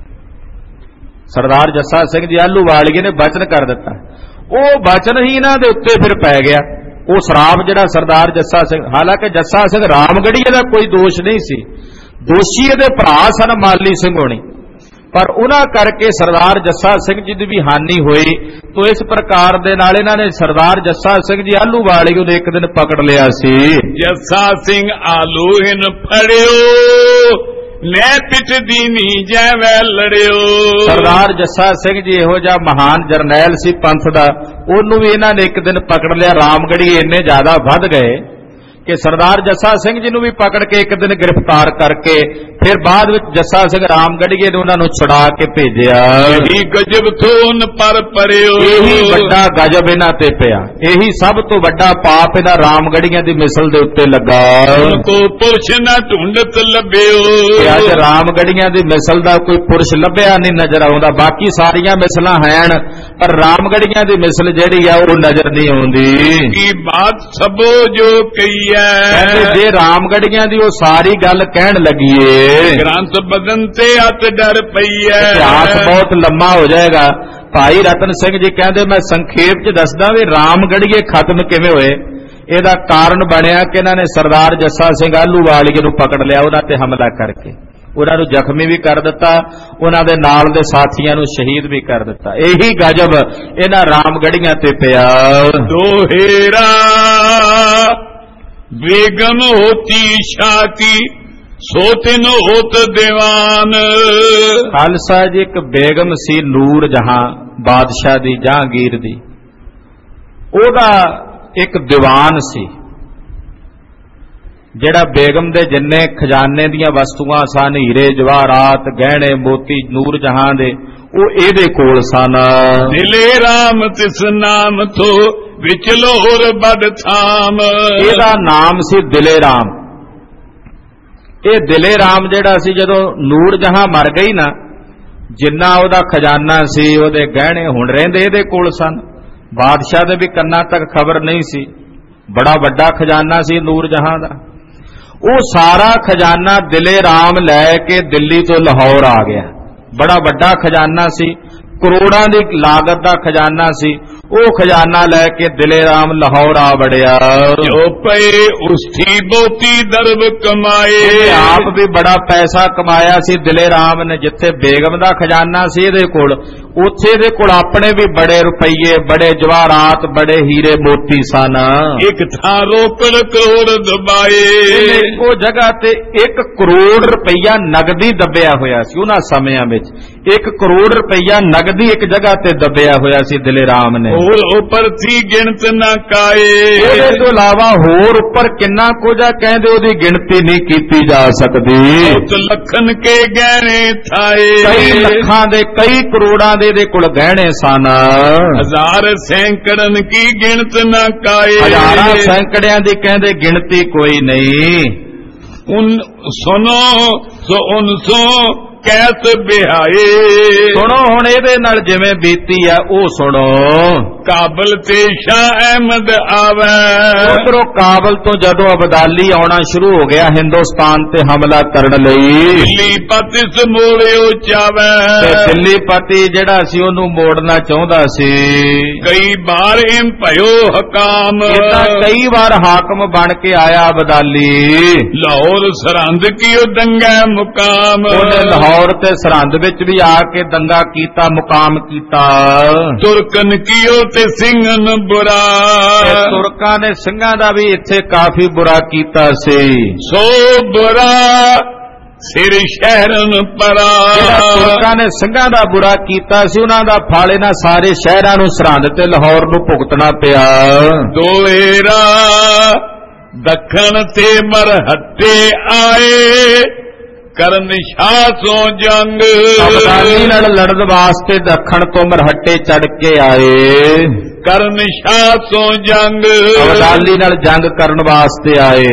ਸਰਦਾਰ ਜੱਸਾ ਸਿੰਘ ਜੀ ਆਹਲੂਵਾਲੀਏ ਨੇ ਬਚਨ ਕਰ ਦਿੱਤਾ। ਉਹ ਬਚਨ ਹੀ ਇਹਨਾਂ ਦੇ ਉੱਤੇ ਫਿਰ ਪੈ ਗਿਆ। ਉਹ ਸ਼ਰਾਬ ਜਿਹੜਾ ਸਰਦਾਰ ਜੱਸਾ ਸਿੰਘ, ਹਾਲਾਂਕਿ ਜੱਸਾ ਸਿੰਘ ਰਾਮਗੜੀਏ ਦਾ ਕੋਈ ਦੋਸ਼ ਨਹੀਂ ਸੀ, ਦੋਸ਼ੀ ਇਹਦੇ ਭਰਾ ਸਨ ਮਾਲੀ ਸਿੰਘ ਹੋਣੀ, ਪਰ ਉਹਨਾਂ ਕਰਕੇ ਸਰਦਾਰ ਜੱਸਾ ਸਿੰਘ ਜੀ ਦੀ ਵੀ ਹਾਨੀ ਹੋਈ। ਤੋ ਇਸ ਪ੍ਰਕਾਰ ਦੇ ਨਾਲ ਇਹਨਾਂ ਨੇ ਸਰਦਾਰ ਜੱਸਾ ਸਿੰਘ ਜੀ ਆਹਲੂਵਾਲੀਏ ਨੂੰ ਇੱਕ ਦਿਨ ਪਕੜ ਲਿਆ ਸੀ। ਜੱਸਾ ਸਿੰਘ ਆਲੂਹਿਨ ਫੜਿਓ, ਨੇ ਪਿੱਠ ਦੀਨੀ ਜੈਵੇਂ ਲੜਿਓ। ਸਰਦਾਰ ਜੱਸਾ ਸਿੰਘ ਜੀ ਇਹੋ ਜਿਹਾ ਮਹਾਨ ਜਰਨੈਲ ਸੀ ਪੰਥ ਦਾ, ਉਹਨੂੰ ਵੀ ਇਹਨਾਂ ਨੇ ਇੱਕ ਦਿਨ ਪਕੜ ਲਿਆ। ਰਾਮਗੜੀਏ ਇੰਨੇ ਜ਼ਿਆਦਾ ਵੱਧ ਗਏ ਕਿ ਸਰਦਾਰ ਜੱਸਾ ਸਿੰਘ ਜੀ ਨੂੰ ਵੀ ਪਕੜ ਕੇ ਇੱਕ ਦਿਨ ਗ੍ਰਿਫਤਾਰ ਕਰਕੇ ਫਿਰ ਬਾਅਦ ਵਿੱਚ ਜੱਸਾ ਸਿੰਘ ਰਾਮਗੜੀਏ ਨੇ ਉਹਨਾਂ ਨੂੰ ਛੁਡਾ ਕੇ ਭੇਜਿਆ। ਇਹੀ ਗਜਬ ਥੋਨ ਪਰ ਪਰਿਓ, ਇਹੀ ਵੱਡਾ ਗਜਬ ਇਹਨਾਂ ਤੇ ਪਿਆ, ਇਹੀ ਸਭ ਤੋਂ ਵੱਡਾ ਪਾਪ ਇਹਨਾਂ ਰਾਮਗੜੀਆਂ ਦੀ ਮਿਸਲ ਦੇ ਉੱਤੇ ਲੱਗਾ। ਕੋ ਪੁਰਸ਼ ਨਾ ਢੂੰਡਤ ਲੱਭਿਓ, ਅੱਜ ਰਾਮਗੜੀਆਂ ਦੀ ਮਿਸਲ ਦਾ ਕੋਈ ਪੁਰਸ਼ ਲੱਭਿਆ ਨਹੀਂ ਨਜ਼ਰ ਆਉਂਦਾ। ਬਾਕੀ ਸਾਰੀਆਂ ਮਿਸਲਾਂ ਹਨ ਪਰ ਰਾਮਗੜੀਆਂ ਦੀ ਮਿਸਲ ਜਿਹੜੀ ਆ ਉਹ ਨਜ਼ਰ ਨਹੀਂ ਆਉਂਦੀ। ਕੀ ਬਾਤ ਸਭੋ ਜੋ ਕਹੀ ਕਹਿੰਦੇ ਜੇ ਰਾਮਗੜੀਆਂ ਦੀ ਉਹ ਸਾਰੀ ਗੱਲ ਕਹਿਣ ਲੱਗੀਏ ਗ੍ਰੰਥ ਬਦਨ ਤੇ ਹੱਥ ਡਰ ਪਈ ਹੈ, ਇਤਿਹਾਸ ਬਹੁਤ ਲੰਮਾ ਹੋ ਜਾਏਗਾ। ਭਾਈ ਰਤਨ ਸਿੰਘ ਜੀ ਕਹਿੰਦੇ ਮੈਂ ਸੰਖੇਪ 'ਚ ਦੱਸਦਾ ਵੀ ਰਾਮਗੜੀਏ ਖਤਮ ਕਿਵੇਂ ਹੋਏ। ਇਹਦਾ ਕਾਰਨ ਬਣਿਆ ਕਿ ਇਹਨਾਂ ਨੇ ਸਰਦਾਰ ਜੱਸਾ ਸਿੰਘ ਆਹਲੂਵਾਲੀਏ ਨੂੰ ਪਕੜ ਲਿਆ, ਉਹਨਾਂ ਤੇ ਹਮਲਾ ਕਰਕੇ ਉਹਨਾਂ ਨੂੰ ਜ਼ਖਮੀ ਵੀ ਕਰ ਦਿੱਤਾ, ਉਹਨਾਂ ਦੇ ਨਾਲ ਦੇ ਸਾਥੀਆਂ ਨੂੰ ਸ਼ਹੀਦ ਵੀ ਕਰ ਦਿੱਤਾ। ਇਹੀ ਗਜਬ ਇਹਨਾਂ ਰਾਮਗੜੀਆਂ ਤੇ ਪਿਆ। ਦੋਹੇਰਾ बेगम होती शाती सोतिन होत दीवान। खालसा जी एक बेगम सी नूर जहां बादशाह दी जहांगीर दी, ओदा एक दीवान सी ਜਿਹੜਾ बेगम दे जिन्ने खजाने दियां वस्तुआं सन, हीरे जवाहरात गहने मोती नूर जहां दे, ਉਹ ਇਹਦੇ ਕੋਲ ਸਨ। ਦਿਲੇ ਰਾਮ ਤਿਸ ਨਾਮ ਥੋ ਵਿਚ ਲੋਹਰ ਬਦ ਥਾਮ। ਇਹਦਾ ਨਾਮ ਸੀ ਦਿਲੇ ਰਾਮ। ਇਹ ਦਿਲੇ ਰਾਮ ਜਿਹੜਾ ਸੀ ਜਦੋਂ ਨੂਰ ਜਹਾਂ ਮਰ ਗਈ ਨਾ, ਜਿੰਨਾ ਉਹਦਾ ਖਜ਼ਾਨਾ ਸੀ, ਉਹਦੇ ਗਹਿਣੇ ਹੁਣ ਰਹਿੰਦੇ ਇਹਦੇ ਕੋਲ ਸਨ। ਬਾਦਸ਼ਾਹ ਦੇ ਵੀ ਕੰਨਾਂ ਤੱਕ ਖਬਰ ਨਹੀਂ ਸੀ। ਬੜਾ ਵੱਡਾ ਖਜ਼ਾਨਾ ਸੀ ਨੂਰ ਜਹਾਂ ਦਾ। ਉਹ ਸਾਰਾ ਖਜ਼ਾਨਾ ਦਿਲੇ ਰਾਮ ਲੈ ਕੇ ਦਿੱਲੀ ਤੋਂ ਲਾਹੌਰ ਆ ਗਿਆ। बड़ा वड्डा खजाना सी, करोड़ां दी लागत दा खजाना सी। ਉਹ ਖਜ਼ਾਨਾ ਲੈ ਕੇ ਦਿਲੇ ਰਾਮ ਲਾਹੌਰ ਆ ਵੜਿਆ। ਜੋ ਪਏ ਉਸਥੀ ਬਹੁਤੀ ਦਰਬ ਕਮਾਏ। ਆਪ ਵੀ ਬੜਾ ਪੈਸਾ ਕਮਾਇਆ ਸੀ ਦਿਲੇ ਰਾਮ ਨੇ। ਜਿੱਥੇ ਬੇਗਮ ਦਾ ਖਜ਼ਾਨਾ ਸੀ ਇਹਦੇ ਕੋਲ, ਉੱਥੇ ਇਹਦੇ ਕੋਲ ਆਪਣੇ ਵੀ ਬੜੇ ਰੁਪਈਏ, ਬੜੇ ਜਵਾਹਰਾਤ, ਬੜੇ ਹੀਰੇ ਮੋਤੀ ਸਨ। ਇੱਕ ਥਾਂ ਰੋਕੜ ਕਰੋੜ ਦਬਾਏ। ਇੱਕੋ ਜਗ੍ਹਾ ਤੇ 1 ਕਰੋੜ ਰੁਪਈਆ ਨਗਦੀ ਦੱਬਿਆ ਹੋਇਆ ਸੀ ਉਹਨਾਂ ਸਮਿਆਂ ਵਿੱਚ। 1 ਕਰੋੜ ਰੁਪਈਆ ਨਗਦ ਜਗਦੀ ਇੱਕ ਜਗ੍ਹਾ ਤੇ ਦੱਬਿਆ ਹੋਇਆ ਸੀ ਦਿਲੇ ਰਾਮ ਨੇ। ਹੋਰ ਉੱਪਰ ਥੀ ਗਿਣਤ ਨਾ ਕਾਏ, ਇਹਦੇ ਤੋਂ ਇਲਾਵਾ ਹੋਰ ਉੱਪਰ ਕਿੰਨਾ ਕੁਝ ਆ, ਕਹਿੰਦੇ ਉਹਦੀ ਗਿਣਤੀ ਨਹੀਂ ਕੀਤੀ ਜਾ ਸਕਦੀ। ਬਹੁਤ ਲੱਖਨ ਕੇ ਗਹਿਣੇ ਥਾਏ, ਕਈ ਲੱਖਾਂ ਦੇ ਕਈ ਕਰੋੜਾਂ ਦੇ ਇਹਦੇ ਕੋਲ ਗਹਿਣੇ ਸਨ। ਹਜ਼ਾਰ ਸੈਂਕੜਨ ਕੀ ਗਿਣਤ ਨਾ ਕਾਏ, ਹਜ਼ਾਰਾਂ ਸੈਂਕੜਿਆਂ ਦੀ ਕਹਿੰਦੇ ਗਿਣਤੀ ਕੋਈ ਨਹੀਂ। ਉਨ ਸੁਨੋ ਸੋ ਉਨ ਸੋ ਕੈਸ ਬਿਹਾਏ, ਸੁਣੋ ਹੁਣ ਇਹਦੇ ਨਾਲ ਜਿਵੇਂ ਬੀਤੀ ਆ ਉਹ ਸੁਣੋ। ਕਾਬਲ ਤੇ ਸ਼ਾਹ ਅਹਿਮਦ ਆਵੇ, ਉਧਰੋਂ ਕਾਬਲ ਤੋਂ ਜਦੋਂ ਅਬਦਾਲੀ ਆਉਣਾ ਸ਼ੁਰੂ ਹੋ ਗਿਆ ਹਿੰਦੁਸਤਾਨ ਤੇ ਹਮਲਾ ਕਰਨ ਲਈ, ਦਿੱਲੀ ਪਤਿਸ ਮੋੜਿਓ ਚਾਵੇ, ਤੇ ਦਿੱਲੀ ਪਤੀ ਜਿਹੜਾ ਸੀ ਉਹਨੂੰ ਮੋੜਨਾ ਚਾਹੁੰਦਾ ਸੀ। ਕਈ ਵਾਰ ਇਮ ਭਇਓ ਹਕਾਮ, ਇਦਾਂ ਕਈ ਵਾਰ ਹਾਕਮ ਬਣ ਕੇ ਆਇਆ ਅਬਦਾਲੀ। ਲਾਹੌਰ ਸਰਹੰਦ ਕੀਓ ਦੰਗਾ ਮੁਕਾਮ, ਉਹਨੇ ਲਾਹੌਰ ਤੇ ਸਰਹੰਦ ਵਿੱਚ ਵੀ ਆ ਕੇ ਦੰਗਾ ਕੀਤਾ, ਮੁਕਾਮ ਕੀਤਾ। ਤੁਰਕਨ ਕੀਓ ਤੇ ਸਿੰਘਨ ਬੁਰਾ, ਤੁਰਕਾਂ ਨੇ ਸਿੰਘਾਂ ਦਾ ਵੀ ਇੱਥੇ ਕਾਫੀ ਬੁਰਾ ਕੀਤਾ ਸੀ। ਸੋ ਬੁਰਾ ਸਿਰ ਸ਼ਹਿਰਨ ਪਰਾ, ਤੁਰਕਾਂ ਨੇ ਸਿੰਘਾਂ ਦਾ ਬੁਰਾ ਕੀਤਾ ਸੀ, ਉਹਨਾਂ ਦਾ ਫਲ ਇਹਨਾਂ ਸਾਰੇ ਸ਼ਹਿਰਾਂ ਨੂੰ ਸਰਹੰਦ ਤੇ ਲਾਹੌਰ ਨੂੰ ਭੁਗਤਣਾ ਪਿਆ। ਦੋਏਰਾ ਦੱਖਣ ਤੇ ਮਰਹੱਤੇ ਆਏ, ਕਰਨ ਸ਼ਾਹ ਤੋਂ ਜੰਗ, ਅਬਦਾਲੀ ਨਾਲ ਲੜਨ ਵਾਸਤੇ ਦੱਖਣ ਤੋਂ ਮਰਹੱਟੇ ਚੜ ਕੇ ਆਏ। ਕਰਨ ਸ਼ਾਹ ਤੋਂ ਜੰਗ, ਅਬਦਾਲੀ ਨਾਲ ਜੰਗ ਕਰਨ ਵਾਸਤੇ ਆਏ।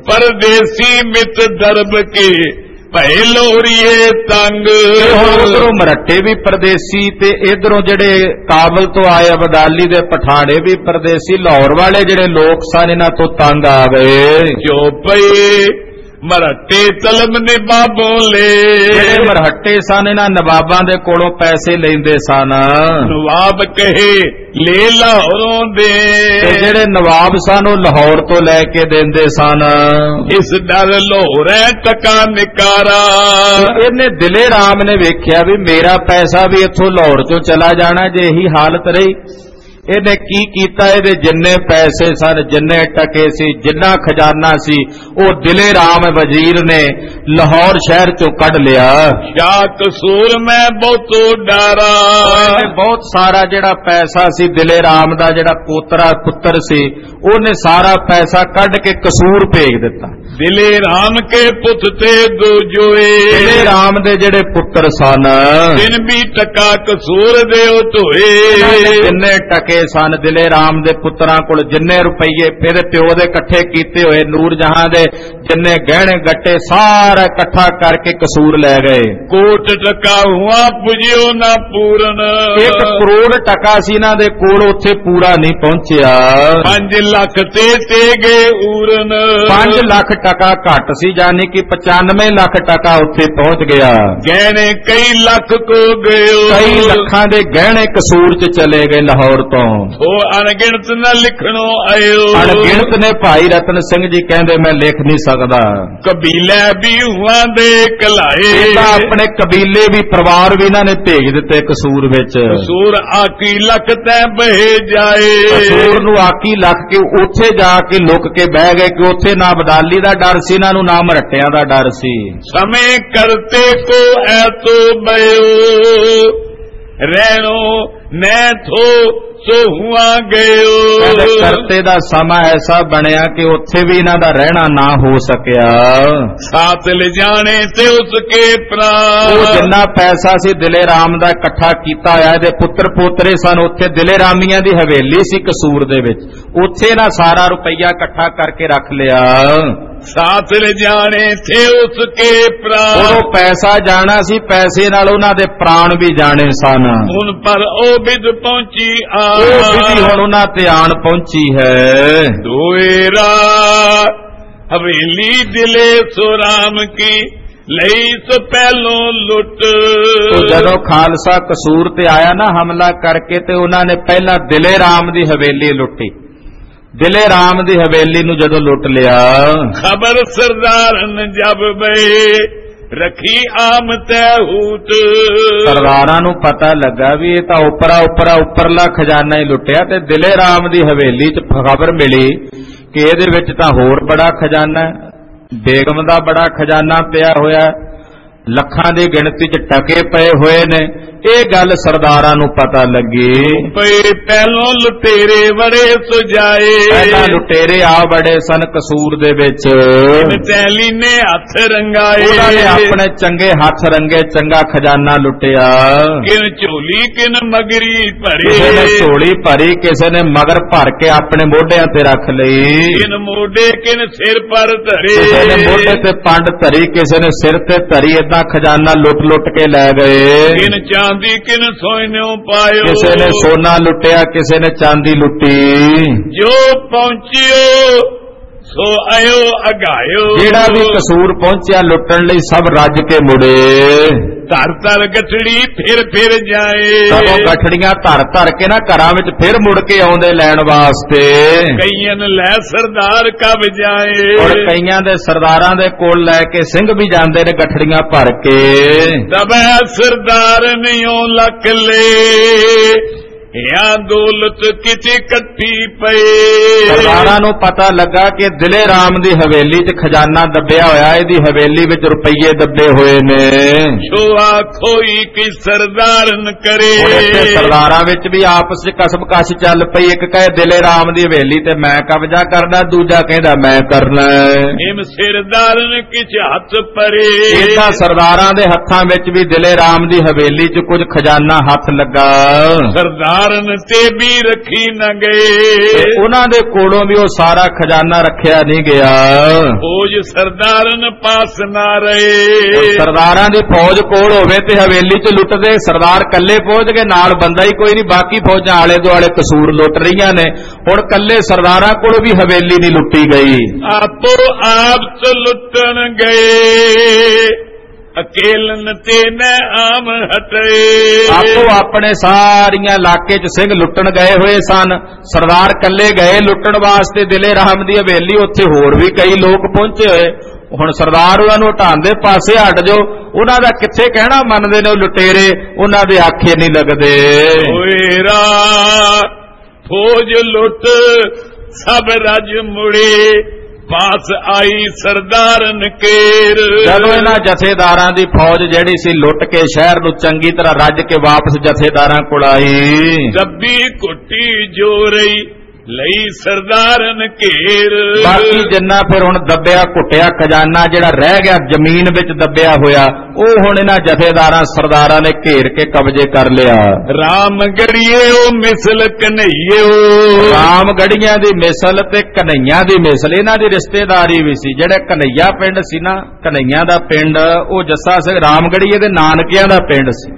ਪਰਦੇਸੀ ਮਿਤ ਦਰਬ ਕੇ ਭੈ ਲੋਰੀਏ ਤੰਗ, ਹੁਣ ਉਧਰੋਂ ਮਰਹੱਟੇ ਵੀ ਪਰਦੇਸੀ ਤੇ ਇਧਰੋਂ ਜਿਹੜੇ ਕਾਬਲ ਤੋਂ ਆਏ ਅਬਦਾਲੀ ਦੇ ਪਠਾਣੇ ਵੀ ਪਰਦੇਸੀ। ਲਾਹੌਰ ਵਾਲੇ ਜਿਹੜੇ ਲੋਕ ਸਨ ਇਹਨਾਂ ਤੋਂ ਤੰਗ ਆ ਗਏ। ਜੋ ਪਏ ਮਰਹੱਟੇ ਤਲਬ ਨਵਾਬੋਂ ਲੈ, ਜਿਹੜੇ ਮਰਹੱਟੇ ਸਨ ਇਹਨਾਂ ਨਵਾਬਾਂ ਦੇ ਕੋਲੋਂ ਪੈਸੇ ਲੈਂਦੇ ਸਨ। ਨਵਾਬ ਕਹੇ ਲੈ ਲਾਹੌਰੋਂ ਦੇ, ਤੇ ਜਿਹੜੇ ਨਵਾਬ ਸਨ ਉਹ ਲਾਹੌਰ ਤੋਂ ਲੈ ਕੇ ਦਿੰਦੇ ਸਨ। ਇਸ ਡਰ ਲੋਹਰੇ ਟਕਾ ਨਿਕਾਰਾ, ਇਹਨੇ ਦਿਲੇ ਰਾਮ ਨੇ ਵੇਖਿਆ ਵੀ ਮੇਰਾ ਪੈਸਾ ਵੀ ਇੱਥੋਂ ਲਾਹੌਰ ਚੋਂ ਚਲਾ ਜਾਣਾ ਜੇ ਇਹੀ ਹਾਲਤ ਰਹੀ। ਇਹਨੇ ਕੀ ਕੀਤਾ, ਇਹਦੇ ਜਿੰਨੇ ਪੈਸੇ ਸਨ, ਜਿੰਨੇ ਟਕੇ ਸੀ, ਜਿੰਨਾ ਖਜ਼ਾਨਾ ਸੀ, ਉਹ ਦਿਲੇ ਰਾਮ ਵਜ਼ੀਰ ਨੇ ਲਾਹੌਰ ਸ਼ਹਿਰ ਚੋਂ ਕੱਢ ਲਿਆ। ਸ਼ਾਹ ਕਸੂਰ ਮੈਂ ਬਹੁਤੋ ਡਾਰਾ, ਉਹਨੇ ਬਹੁਤ ਸਾਰਾ ਜਿਹੜਾ ਪੈਸਾ ਸੀ ਦਿਲੇ ਰਾਮ ਦਾ ਜਿਹੜਾ ਪੁੱਤਰ ਸੀ, ਉਹਨੇ ਸਾਰਾ ਪੈਸਾ ਕੱਢ ਕੇ ਕਸੂਰ ਭੇਜ ਦਿੱਤਾ। ਦਿਲੇ ਰਾਮ ਕੇ ਪੁੱਤ ਤੇ ਦੋ ਜੋਏ, ਦਿਲੇ ਰਾਮ ਦੇ ਜਿਹੜੇ ਪੁੱਤਰ ਸਨ, ਦਿਨ ਵੀ ਟਕਾ ਕਸੂਰ ਦਿਓ ਧੋਏ, ਜਿੰਨੇ ਟਕੇ ਸਨ ਦਿਲੇ ਰਾਮ ਦੇ ਪੁੱਤਰਾਂ ਕੋਲ, ਜਿੰਨੇ ਰੁਪਈਏ ਫਿਰ ਪਿਓ ਦੇ ਇਕੱਠੇ ਕੀਤੇ ਹੋਏ, ਨੂਰ ਜਹਾਂ ਦੇ ਜਿੰਨੇ ਗਹਿਣੇ ਗੱਟੇ ਸਾਰਾ ਇਕੱਠਾ ਕਰਕੇ ਕਸੂਰ ਲੈ ਗਏ। ਕੋਟ ਟਕਾ ਹੁਆ ਪੁਜਿਓ ਨਾ ਪੂਰਨ, 1 ਕਰੋੜ ਟਕਾ ਸੀ ਇਹਨਾਂ ਦੇ ਕੋਲ, ਉੱਥੇ ਪੂਰਾ ਨਹੀਂ ਪਹੁੰਚਿਆ। 5 ਲੱਖ ਤੇ ਗਏ ਊਰਨ, 5 ਲੱਖ ਟਕਾ ਘੱਟ ਸੀ, ਜਾਨੀ ਕਿ 95 ਲੱਖ ਟਕਾ ਉੱਥੇ ਪਹੁੰਚ ਗਿਆ। ਗਹਿਣੇ ਕਈ ਲੱਖ ਕੋ ਗਇਓ, ਕਈ ਲੱਖਾਂ ਦੇ ਗਹਿਣੇ ਕਸੂਰ 'ਚ ਚਲੇ ਗਏ ਲਾਹੌਰ ਤੋਂ। ਉਹ ਅਣਗਿਣਤ ਨਾ ਲਿਖਣੋ ਆਇਓ, ਅਣਗਿਣਤ ਨੇ ਭਾਈ ਰਤਨ ਸਿੰਘ ਜੀ ਕਹਿੰਦੇ ਮੈਂ ਲਿਖ ਨਹੀਂ ਸਕਦਾ। ਕਬੀਲੇ ਵੀ ਹੁਆ ਦੇ ਕਲਾਏ, ਇਹਦਾ ਆਪਣੇ ਕਬੀਲੇ ਵੀ ਪਰਿਵਾਰ ਵੀ ਇਹਨਾਂ ਨੇ ਭੇਜ ਦਿੱਤੇ ਕਸੂਰ ਵਿੱਚ। ਕਸੂਰ ਆਕੀ ਲੱਖ ਤੈ ਬਹਿ ਜਾਏ, ਕਸੂਰ ਨੂੰ ਆਕੀ ਲੱਖ ਕੇ ਉੱਥੇ ਜਾ ਕੇ ਲੁਕ ਕੇ ਬਹਿ ਗਏ ਕਿ ਉੱਥੇ ਨਾ ਅਬਦਾਲੀ ਦਾ ਡਰ ਸੀ ਇਹਨਾਂ ਨੂੰ, ਨਾ ਮਰਹੱਟਿਆਂ ਦਾ ਡਰ ਸੀ। ਸਮੇਂ ਕਰਤੇ ਕੋ ਐਤੋ ਬਇਓ, ਰਹਿਣੋ ਨੈ ਥੋ ਸੋ ਹੁਆ ਗਇਓ, ਕਰਤੇ ਦਾ ਸਮਾਂ ਐਸਾ ਬਣਿਆ ਕਿ ਉੱਥੇ ਵੀ ਇਹਨਾਂ ਦਾ ਰਹਿਣਾ ਨਾ ਹੋ ਸਕਿਆ। ਸਾਥ ਲੈ ਜਾਣੇ ਤੇ ਉਸਕੇ ਪ੍ਰਾਣ, ਉਹ ਜਿੰਨਾ ਪੈਸਾ ਸੀ ਦਿਲੇ ਰਾਮ ਦਾ ਇਕੱਠਾ ਕੀਤਾ ਹੋਇਆ, ਇਹਦੇ ਪੁੱਤਰ ਪੋਤਰੇ ਸਨ, ਉੱਥੇ ਦਿਲੇ ਰਾਮੀਆਂ ਦੀ ਹਵੇਲੀ ਸੀ ਕਸੂਰ ਦੇ ਵਿੱਚ, ਉੱਥੇ ਨਾ ਸਾਰਾ ਰੁਪਈਆ ਇਕੱਠਾ ਕਰਕੇ ਰੱਖ ਲਿਆ। ਸਾਥ ਲੈ ਜਾਣੇ ਥੇ ਉਸਕੇ ਪ੍ਰਾਣ, ਉਹ ਪੈਸਾ ਜਾਣਾ ਸੀ, ਪੈਸੇ ਨਾਲ ਉਹਨਾਂ ਦੇ ਪ੍ਰਾਣ ਵੀ ਜਾਣੇ ਸਨ। ਹੁਣ ਪਰ ਉਹ ਵਿਦ ਪਹੁੰਚੀ ਆ, ਉਹ ਵਿਧੀ ਹੁਣ ਉਹਨਾਂ ਤੇ ਆਣ ਪਹੁੰਚੀ ਹੈ। ਦੋਏਰਾ ਹਵੇਲੀ ਦਿਲੇ ਸੋ ਰਾਮ ਕੀ ਲਈ ਸੋ ਪਹਿਲੋਂ ਲੁੱਟ, ਜਦੋਂ ਖਾਲਸਾ ਕਸੂਰ ਤੇ ਆਇਆ ਨਾ ਹਮਲਾ ਕਰਕੇ, ਤੇ ਉਹਨਾਂ ਨੇ ਪਹਿਲਾਂ ਦਿਲੇ ਰਾਮ ਦੀ ਹਵੇਲੀ ਲੁੱਟੀ। ਦਿਲੇ ਰਾਮ ਦੀ ਹਵੇਲੀ ਨੂੰ ਜਦੋਂ ਲੁੱਟ ਲਿਆ, ਖਬਰ ਸਰਦਾਰਨ ਜਬ ਬਏ ਰਖੀ ਆਮ ਤੈ ਹੂਤ, ਸਰਦਾਰਾਂ ਨੂੰ ਪਤਾ ਲੱਗਾ ਵੀ ਇਹ ਤਾਂ ਉੱਪਰਲਾ ਖਜ਼ਾਨਾ ਹੀ ਲੁੱਟਿਆ, ਤੇ ਦਿਲੇ ਰਾਮ ਦੀ ਹਵੇਲੀ 'ਚ ਖਬਰ ਮਿਲੀ ਕਿ ਇਹਦੇ ਵਿੱਚ ਤਾਂ ਹੋਰ ਬੜਾ ਖਜ਼ਾਨਾ ਹੈ, ਬੇਗਮ ਦਾ ਬੜਾ ਖਜ਼ਾਨਾ ਪਿਆ ਹੋਇਆ, ਲੱਖਾਂ ਦੀ ਗਿਣਤੀ 'ਚ ਟਕੇ ਪਏ ਹੋਏ ਨੇ। ਇਹ ਗੱਲ ਸਰਦਾਰਾਂ ਨੂੰ ਪਤਾ ਲੱਗੀ। ਪਏ ਪਹਿਲੋਂ ਲੁਟੇਰੇ ਬੜੇ ਸੁਜਾਏ, ਪਹਿਲਾਂ ਲੁਟੇਰੇ ਆ ਬੜੇ ਸਨ ਕਸੂਰ ਦੇ ਵਿੱਚ। ਤੈਲੀ ਨੇ ਹੱਥ ਰੰਗਾਏ, ਉਹਨਾਂ ਨੇ ਆਪਣੇ ਚੰਗੇ ਹੱਥ ਰੰਗੇ, ਚੰਗਾ ਖਜ਼ਾਨਾ ਲੁੱਟਿਆ। ਕਿਨ ਝੋਲੀ ਕਿਨ ਮਗਰੀ ਭਰੇ, ਕਿਸੇ ਨੇ ਝੋਲੀ ਭਰੀ, ਕਿਸੇ ਨੇ ਮਗਰ ਭਰ ਕੇ ਆਪਣੇ ਮੋਢਿਆਂ ਤੇ ਰੱਖ ਲਈ। ਕਿਨ ਮੋਢੇ ਕਿਨ ਸਿਰ ਪਰ ਧਰੇ, ਕਿਸੇ ਨੇ ਮੋਢੇ ਤੇ ਪੰਡ ਧਰੀ, ਕਿਸੇ ਨੇ ਸਿਰ ਤੇ ਧਰੀ। ਏਦਾਂ ਖਜ਼ਾਨਾ ਲੁੱਟ ਲੁੱਟ ਕੇ ਲੈ ਗਏ। ਕਿਨ ਚਾਂਦੀ ਕਿਨ ਸੋਇਨਿਓ ਪਾਇਓ, ਕਿਸੇ ਨੇ ਸੋਨਾ ਲੁੱਟਿਆ, ਕਿਸੇ ਨੇ ਚਾਂਦੀ ਲੁੱਟੀ। ਜੋ ਪਹੁੰਚਿਓ ਸੋ ਆਇਓ ਅਗਾਇਓ, ਜਿਹੜਾ ਵੀ ਕਸੂਰ ਪਹੁੰਚਿਆ ਲੁੱਟਣ ਲਈ ਸਭ ਰੱਜ ਕੇ ਮੁੜੇ। ਧਰ ਧਰ ਗਠੜੀ ਫਿਰ ਜਾਏ, ਸਭ ਗਠੜੀਆਂ ਧਰ ਧਰ ਕੇ ਨਾ ਘਰਾਂ ਵਿੱਚ ਫਿਰ ਮੁੜ ਕੇ ਆਉਂਦੇ ਲੈਣ ਵਾਸਤੇ। ਕਈਆਂ ਲੈ ਸਰਦਾਰ ਕਬ ਜਾਏ, ਔਰ ਕਈਆਂ ਦੇ ਸਰਦਾਰਾਂ ਦੇ ਕੋਲ ਲੈ ਕੇ ਸਿੰਘ ਵੀ ਜਾਂਦੇ ਨੇ ਗਠੜੀਆਂ ਭਰ ਕੇ। ਦਬੈ ਸਰਦਾਰ ਨਿਉ ਲੱਕ ਲੈ, ਯਾ ਦੌਲਤ ਕਿਤੇ ਇਕੱਠੀ ਪਏ। ਸਰਦਾਰਾਂ ਨੂੰ ਪਤਾ ਲੱਗਾ ਕਿ ਦਿਲੇ ਰਾਮ ਦੀ ਹਵੇਲੀ 'ਚ ਖਜ਼ਾਨਾ ਦੱਬਿਆ ਹੋਇਆ, ਇਹਦੀ ਹਵੇਲੀ ਵਿੱਚ ਰੁਪਈਏ ਦੱਬੇ ਹੋਏ ਨੇ। ਛੋਆ ਖੋਈ ਕਿ ਸਰਦਾਰਨ ਕਰੇ, ਇੱਥੇ ਸਰਦਾਰਾਂ ਵਿੱਚ ਵੀ ਆਪਸ 'ਚ ਕਸਮ-ਕਸ ਚੱਲ ਪਈ। ਇੱਕ ਕਹੇ ਦਿਲੇ ਰਾਮ ਦੀ ਹਵੇਲੀ ਤੇ ਮੈਂ ਕਬਜ਼ਾ ਕਰਨਾ, ਦੂਜਾ ਕਹਿੰਦਾ ਮੈਂ ਕਰਨਾ। ਹਿਮ ਸਰਦਾਰਨ ਕਿਛ ਹੱਥ ਪਰੇ, ਇਹਦਾ ਸਰਦਾਰਾਂ ਦੇ ਹੱਥਾਂ ਵਿੱਚ ਵੀ ਦਿਲੇ ਰਾਮ ਦੀ ਹਵੇਲੀ 'ਚ ਕੁਝ ਖਜ਼ਾਨਾ ਹੱਥ ਲੱਗਾ। ਸਰਦਾਰਨ ਤੇ ਵੀ ਰੱਖੀ ਨਾ ਗਏ, ਉਹਨਾਂ ਦੇ ਕੋਲੋਂ ਵੀ ਉਹ ਸਾਰਾ ਖਜ਼ਾਨਾ ਰੱਖਿਆ ਨਹੀਂ ਗਿਆ। ਫੌਜ ਸਰਦਾਰਨ ਪਾਸ ਨਾ ਰਹੇ, ਸਰਦਾਰਾਂ ਦੀ ਫੌਜ ਕੋਲ ਹੋਵੇ ਤੇ ਹਵੇਲੀ 'ਚ ਲੁੱਟਦੇ। ਸਰਦਾਰ ਕੱਲੇ ਪਹੁੰਚ ਗਏ, ਨਾਲ ਬੰਦਾ ਹੀ ਕੋਈ ਨਹੀਂ, ਬਾਕੀ ਫੌਜਾਂ ਆਲੇ ਦੁਆਲੇ ਕਸੂਰ ਲੁੱਟ ਰਹੀਆਂ ਨੇ। ਹੁਣ ਕੱਲੇ ਸਰਦਾਰਾਂ ਕੋਲ ਵੀ ਹਵੇਲੀ ਨਹੀਂ ਲੁੱਟੀ ਗਈ। ਆਪੋ ਆਪ ਚ ਲੁੱਟਣ ਗਏ, ਅਕੇਲਨ ਤੇ ਨ ਆਮ ਹਟੇ। ਆਪੋ ਆਪਣੇ ਸਾਰੀਆਂ ਇਲਾਕੇ 'ਚ ਸਿੰਘ ਲੁੱਟਣ ਗਏ ਹੋਏ ਸਨ। ਸਰਦਾਰ ਕੱਲੇ ਗਏ ਲੁੱਟਣ ਵਾਸਤੇ ਦਿਲੇ ਰਾਮ ਦੀ ਹਵੇਲੀ, ਉੱਥੇ ਹੋਰ ਵੀ ਕਈ ਲੋਕ ਪਹੁੰਚੇ ਹੋਏ। ਹੁਣ ਸਰਦਾਰ ਉਹਨਾਂ ਨੂੰ ਹਟਾਉਣ ਦੇ ਪਾਸੇ ਹਟ ਜਾਓ, ਉਹਨਾਂ ਦਾ ਕਿੱਥੇ ਕਹਿਣਾ ਮੰਨਦੇ ਨੇ ਉਹ ਲੁਟੇਰੇ, ਉਹਨਾਂ ਦੇ ਆਖੇ ਨਹੀਂ ਲੱਗਦੇ। ਓਏ ਰਾ ਫੌਜ ਲੁੱਟ ਸਭ ਰਜ ਮੁੜੇ, ਪਾਸ ਆਈ ਸਰਦਾਰਨ ਕੇਰ। ਜਦੋਂ ਇਹਨਾਂ ਜਥੇਦਾਰਾਂ ਦੀ ਫੌਜ ਜਿਹੜੀ ਸੀ ਲੁੱਟ ਕੇ ਸ਼ਹਿਰ ਨੂੰ ਚੰਗੀ ਤਰ੍ਹਾਂ ਰੱਜ ਕੇ ਵਾਪਸ ਜਥੇਦਾਰਾਂ ਕੋਲ ਆਈ। ਦੱਬੀ ਘੁੱਟੀ ਜੋ ਰਹੀ ਲਈ ਸਰਦਾਰਨ ਘੇਰ। ਬਾਕੀ ਜਿੰਨਾ ਫਿਰ ਹੁਣ ਦੱਬਿਆ ਘੁੱਟਿਆ ਖਜ਼ਾਨਾ ਜਿਹੜਾ ਰਹਿ ਗਿਆ ਜ਼ਮੀਨ ਵਿੱਚ ਦੱਬਿਆ ਹੋਇਆ, ਉਹ ਹੁਣ ਇਹਨਾਂ ਜਥੇਦਾਰਾਂ ਸਰਦਾਰਾਂ ਨੇ ਘੇਰ ਕੇ ਕਬਜ਼ੇ ਕਰ ਲਿਆ। ਰਾਮ ਗੜੀਏ ਉਹ ਮਿਸਲ ਕਨਈਏ, ਰਾਮ ਗੜੀਆਂ ਦੀ ਮਿਸਲ ਤੇ ਕਨਈਆਂ ਦੀ ਮਿਸਲ, ਇਹਨਾਂ ਦੀ ਰਿਸ਼ਤੇਦਾਰੀ ਵੀ ਸੀ। ਜਿਹੜੇ ਕਨਈਆ ਪਿੰਡ ਸੀ ਨਾ, ਕਨਈਆਂ ਦਾ ਪਿੰਡ, ਉਹ ਜੱਸਾ ਸਿੰਘ ਰਾਮ ਗੜੀਏ ਦੇ ਨਾਨਕਿਆਂ ਦਾ ਪਿੰਡ ਸੀ।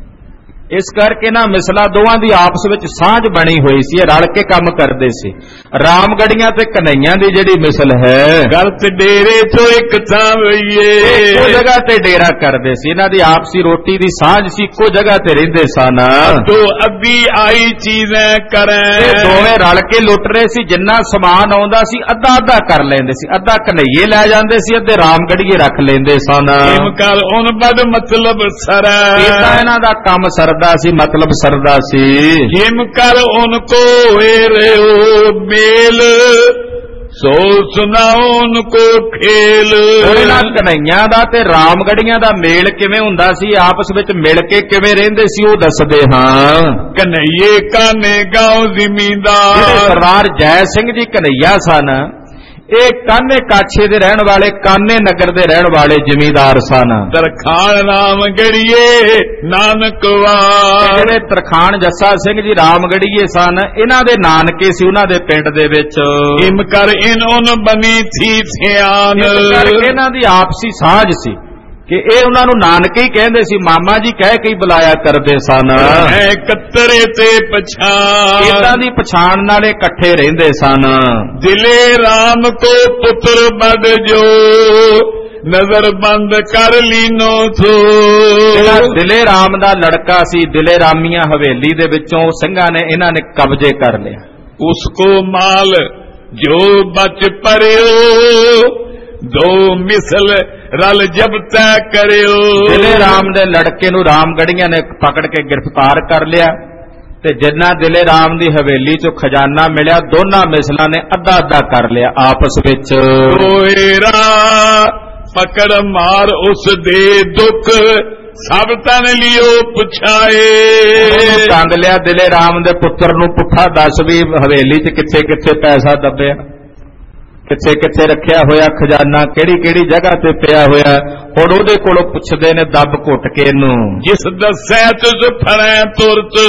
ਇਸ ਕਰਕੇ ਨਾ ਮਿਸਲਾਂ ਦੋਵਾਂ ਦੀ ਆਪਸ ਵਿੱਚ ਸਾਂਝ ਬਣੀ ਹੋਈ ਸੀ, ਇਹ ਰਲ ਕੇ ਕੰਮ ਕਰਦੇ ਸੀ। ਰਾਮਗੜੀਆਂ ਤੇ ਕਨਈਆਂ ਦੀ ਜਿਹੜੀ ਮਿਸਲ ਹੈ, ਗਲਤ ਡੇਰੇ ਤੋਂ ਇੱਕ ਥਾਂ ਵਈਏ, ਇੱਕੋ ਜਗ੍ਹਾ ਤੇ ਡੇਰਾ ਕਰਦੇ ਸੀ। ਇਹਨਾਂ ਦੀ ਆਪਸੀ ਰੋਟੀ ਦੀ ਸਾਂਝ ਸੀ, ਇੱਕੋ ਜਗ੍ਹਾ ਤੇ ਰਹਿੰਦੇ ਸਨ। ਤੋ ਅੱਧੀ ਆਈ ਚੀਜ਼ਾਂ ਕਰੇ, ਦੋਵੇਂ ਰਲ ਕੇ ਲੁੱਟ ਰਹੇ ਸੀ। ਜਿੰਨਾ ਸਮਾਨ ਆਉਂਦਾ ਸੀ ਅੱਧਾ ਅੱਧਾ ਕਰ ਲੈਂਦੇ ਸੀ, ਅੱਧਾ ਕਨਈਏ ਲੈ ਜਾਂਦੇ ਸੀ, ਅੱਧੇ ਰਾਮਗੜੀਏ ਰੱਖ ਲੈਂਦੇ ਸਨ। ਕੱਲ ਉਹਨ ਬਦ ਮਤਲਬ ਸਰ, ਇਹਨਾਂ ਦਾ ਕੰਮ ਸਰਦਾ ਸੀ, ਮਤਲਬ ਸਰਦਾ ਸੀ। ਜਿਮ ਕਰ ਉਨ ਕੋ ਏਰਿਓ ਮੇਲ, ਸੋ ਸੁਨਾਓ ਉਨ ਕੋ ਖੇਲ। ਇਹਨਾਂ ਕਨਈਆਂ ਦਾ ਤੇ ਰਾਮਗੜੀਆਂ ਦਾ ਮੇਲ ਕਿਵੇਂ ਹੁੰਦਾ ਸੀ, ਆਪਸ ਵਿੱਚ ਮਿਲ ਕੇ ਕਿਵੇਂ ਰਹਿੰਦੇ ਸੀ, ਉਹ ਦੱਸਦੇ ਹਾਂ। ਕਨਈਏ ਕਾਨੇ ਗਾਉਂ ਜ਼ਿਮੀਂਦਾਰ, ਸਰਦਾਰ ਜੈ ਸਿੰਘ ਜੀ ਕਨਈਆ ਸਨ। ਇਹ ਕਾਨੇ ਕਾਛੇ ਦੇ ਰਹਿਣ ਵਾਲੇ, ਕਾਨੇ ਨਗਰ ਦੇ ਰਹਿਣ ਵਾਲੇ ਜ਼ਿਮੀਂਦਾਰ ਸਨ। ਤਰਖਾਣ ਰਾਮਗੜੀਏ ਨਾਨਕਵਾਰ, ਜਿਹੜੇ ਤਰਖਾਣ ਜੱਸਾ ਸਿੰਘ ਜੀ ਰਾਮਗੜੀਏ ਸਨ, ਇਹਨਾਂ ਦੇ ਨਾਨਕੇ ਸੀ ਉਹਨਾਂ ਦੇ ਪਿੰਡ ਦੇ ਵਿੱਚ। ਹਿਮ ਕਰ ਇਨੋਂ ਬਣੀ ਥੀ ਸਿਆਨ, ਇਹਨਾਂ ਦੀ ਆਪਸੀ ਸਾਂਝ ਸੀ ਕਿ ਇਹ ਉਹਨਾਂ ਨੂੰ ਨਾਨਕੇ ਹੀ ਕਹਿੰਦੇ ਸੀ, ਮਾਮਾ ਜੀ ਕਹਿ ਕੇ ਹੀ ਬੁਲਾਇਆ ਕਰਦੇ ਸਨ। ਕਤਰੇ ਤੇ ਪਛਾਣ, ਇਹਨਾਂ ਦੀ ਪਛਾਣ ਨਾਲ ਇਕੱਠੇ ਰਹਿੰਦੇ ਸਨ। ਦਿਲੇ ਰਾਮ ਕੋ ਪੁੱਤਰ ਬੜ ਜੋ, ਨਜ਼ਰ ਬੰਦ ਕਰ ਲੀਨੋ ਥੋ। ਦਿਲੇ ਰਾਮ ਦਾ ਲੜਕਾ ਸੀ, ਦਿਲੇ ਰਾਮੀਆਂ ਹਵੇਲੀ ਦੇ ਵਿੱਚੋਂ ਸਿੰਘਾਂ ਨੇ ਇਹਨਾਂ ਨੇ ਕਬਜ਼ੇ ਕਰ ਲਿਆ। ਉਸ ਕੋ ਮਾਲ ਜੋ ਬਚ ਪਰਿਓ, ਦੋ ਮਿਸਲ ਰਲ ਜਬ ਤੈ ਕਰਿਓ। ਦਿਲੇ ਰਾਮ ਦੇ ਲੜਕੇ ਨੂੰ ਰਾਮਗੜੀਆਂ ਨੇ ਪਕੜ ਕੇ ਗ੍ਰਿਫਤਾਰ ਕਰ ਲਿਆ ਤੇ ਜਿੰਨਾ ਦਿਲੇ ਰਾਮ ਦੀ ਹਵੇਲੀ ਚੋਂ ਖਜ਼ਾਨਾ ਮਿਲਿਆ, ਦੋਨਾਂ ਮਿਸਲਾਂ ਨੇ ਅੱਧਾ ਅੱਧਾ ਕਰ ਲਿਆ ਆਪਸ ਵਿੱਚ। ਓਏਰਾ पकड़ मार उस दे दुख सब तन लियो पुछाए। ਟੰਗ ਲਿਆ ਦਿਲੇ ਰਾਮ ਦੇ ਪੁੱਤਰ ਨੂੰ, ਪੁੱਠਾ ਦੱਸ ਵੀ ਹਵੇਲੀ 'ਚ ਕਿੱਥੇ ਕਿੱਥੇ ਪੈਸਾ ਦੱਬਿਆ, ਕਿੱਥੇ ਕਿੱਥੇ ਰੱਖਿਆ ਹੋਇਆ ਖਜ਼ਾਨਾ, ਕਿਹੜੀ ਕਿਹੜੀ ਜਗ੍ਹਾ ਤੇ ਪਿਆ ਹੋਇਆ। ਹੁਣ ਉਹਦੇ ਕੋਲੋਂ ਪੁੱਛਦੇ ਨੇ ਦੱਬ ਘੁੱਟ ਕੇ ਇਹਨੂੰ। ਜਿਸ ਦੱਸੈ ਤਿਸ ਫੜੈ ਤੁਰਤ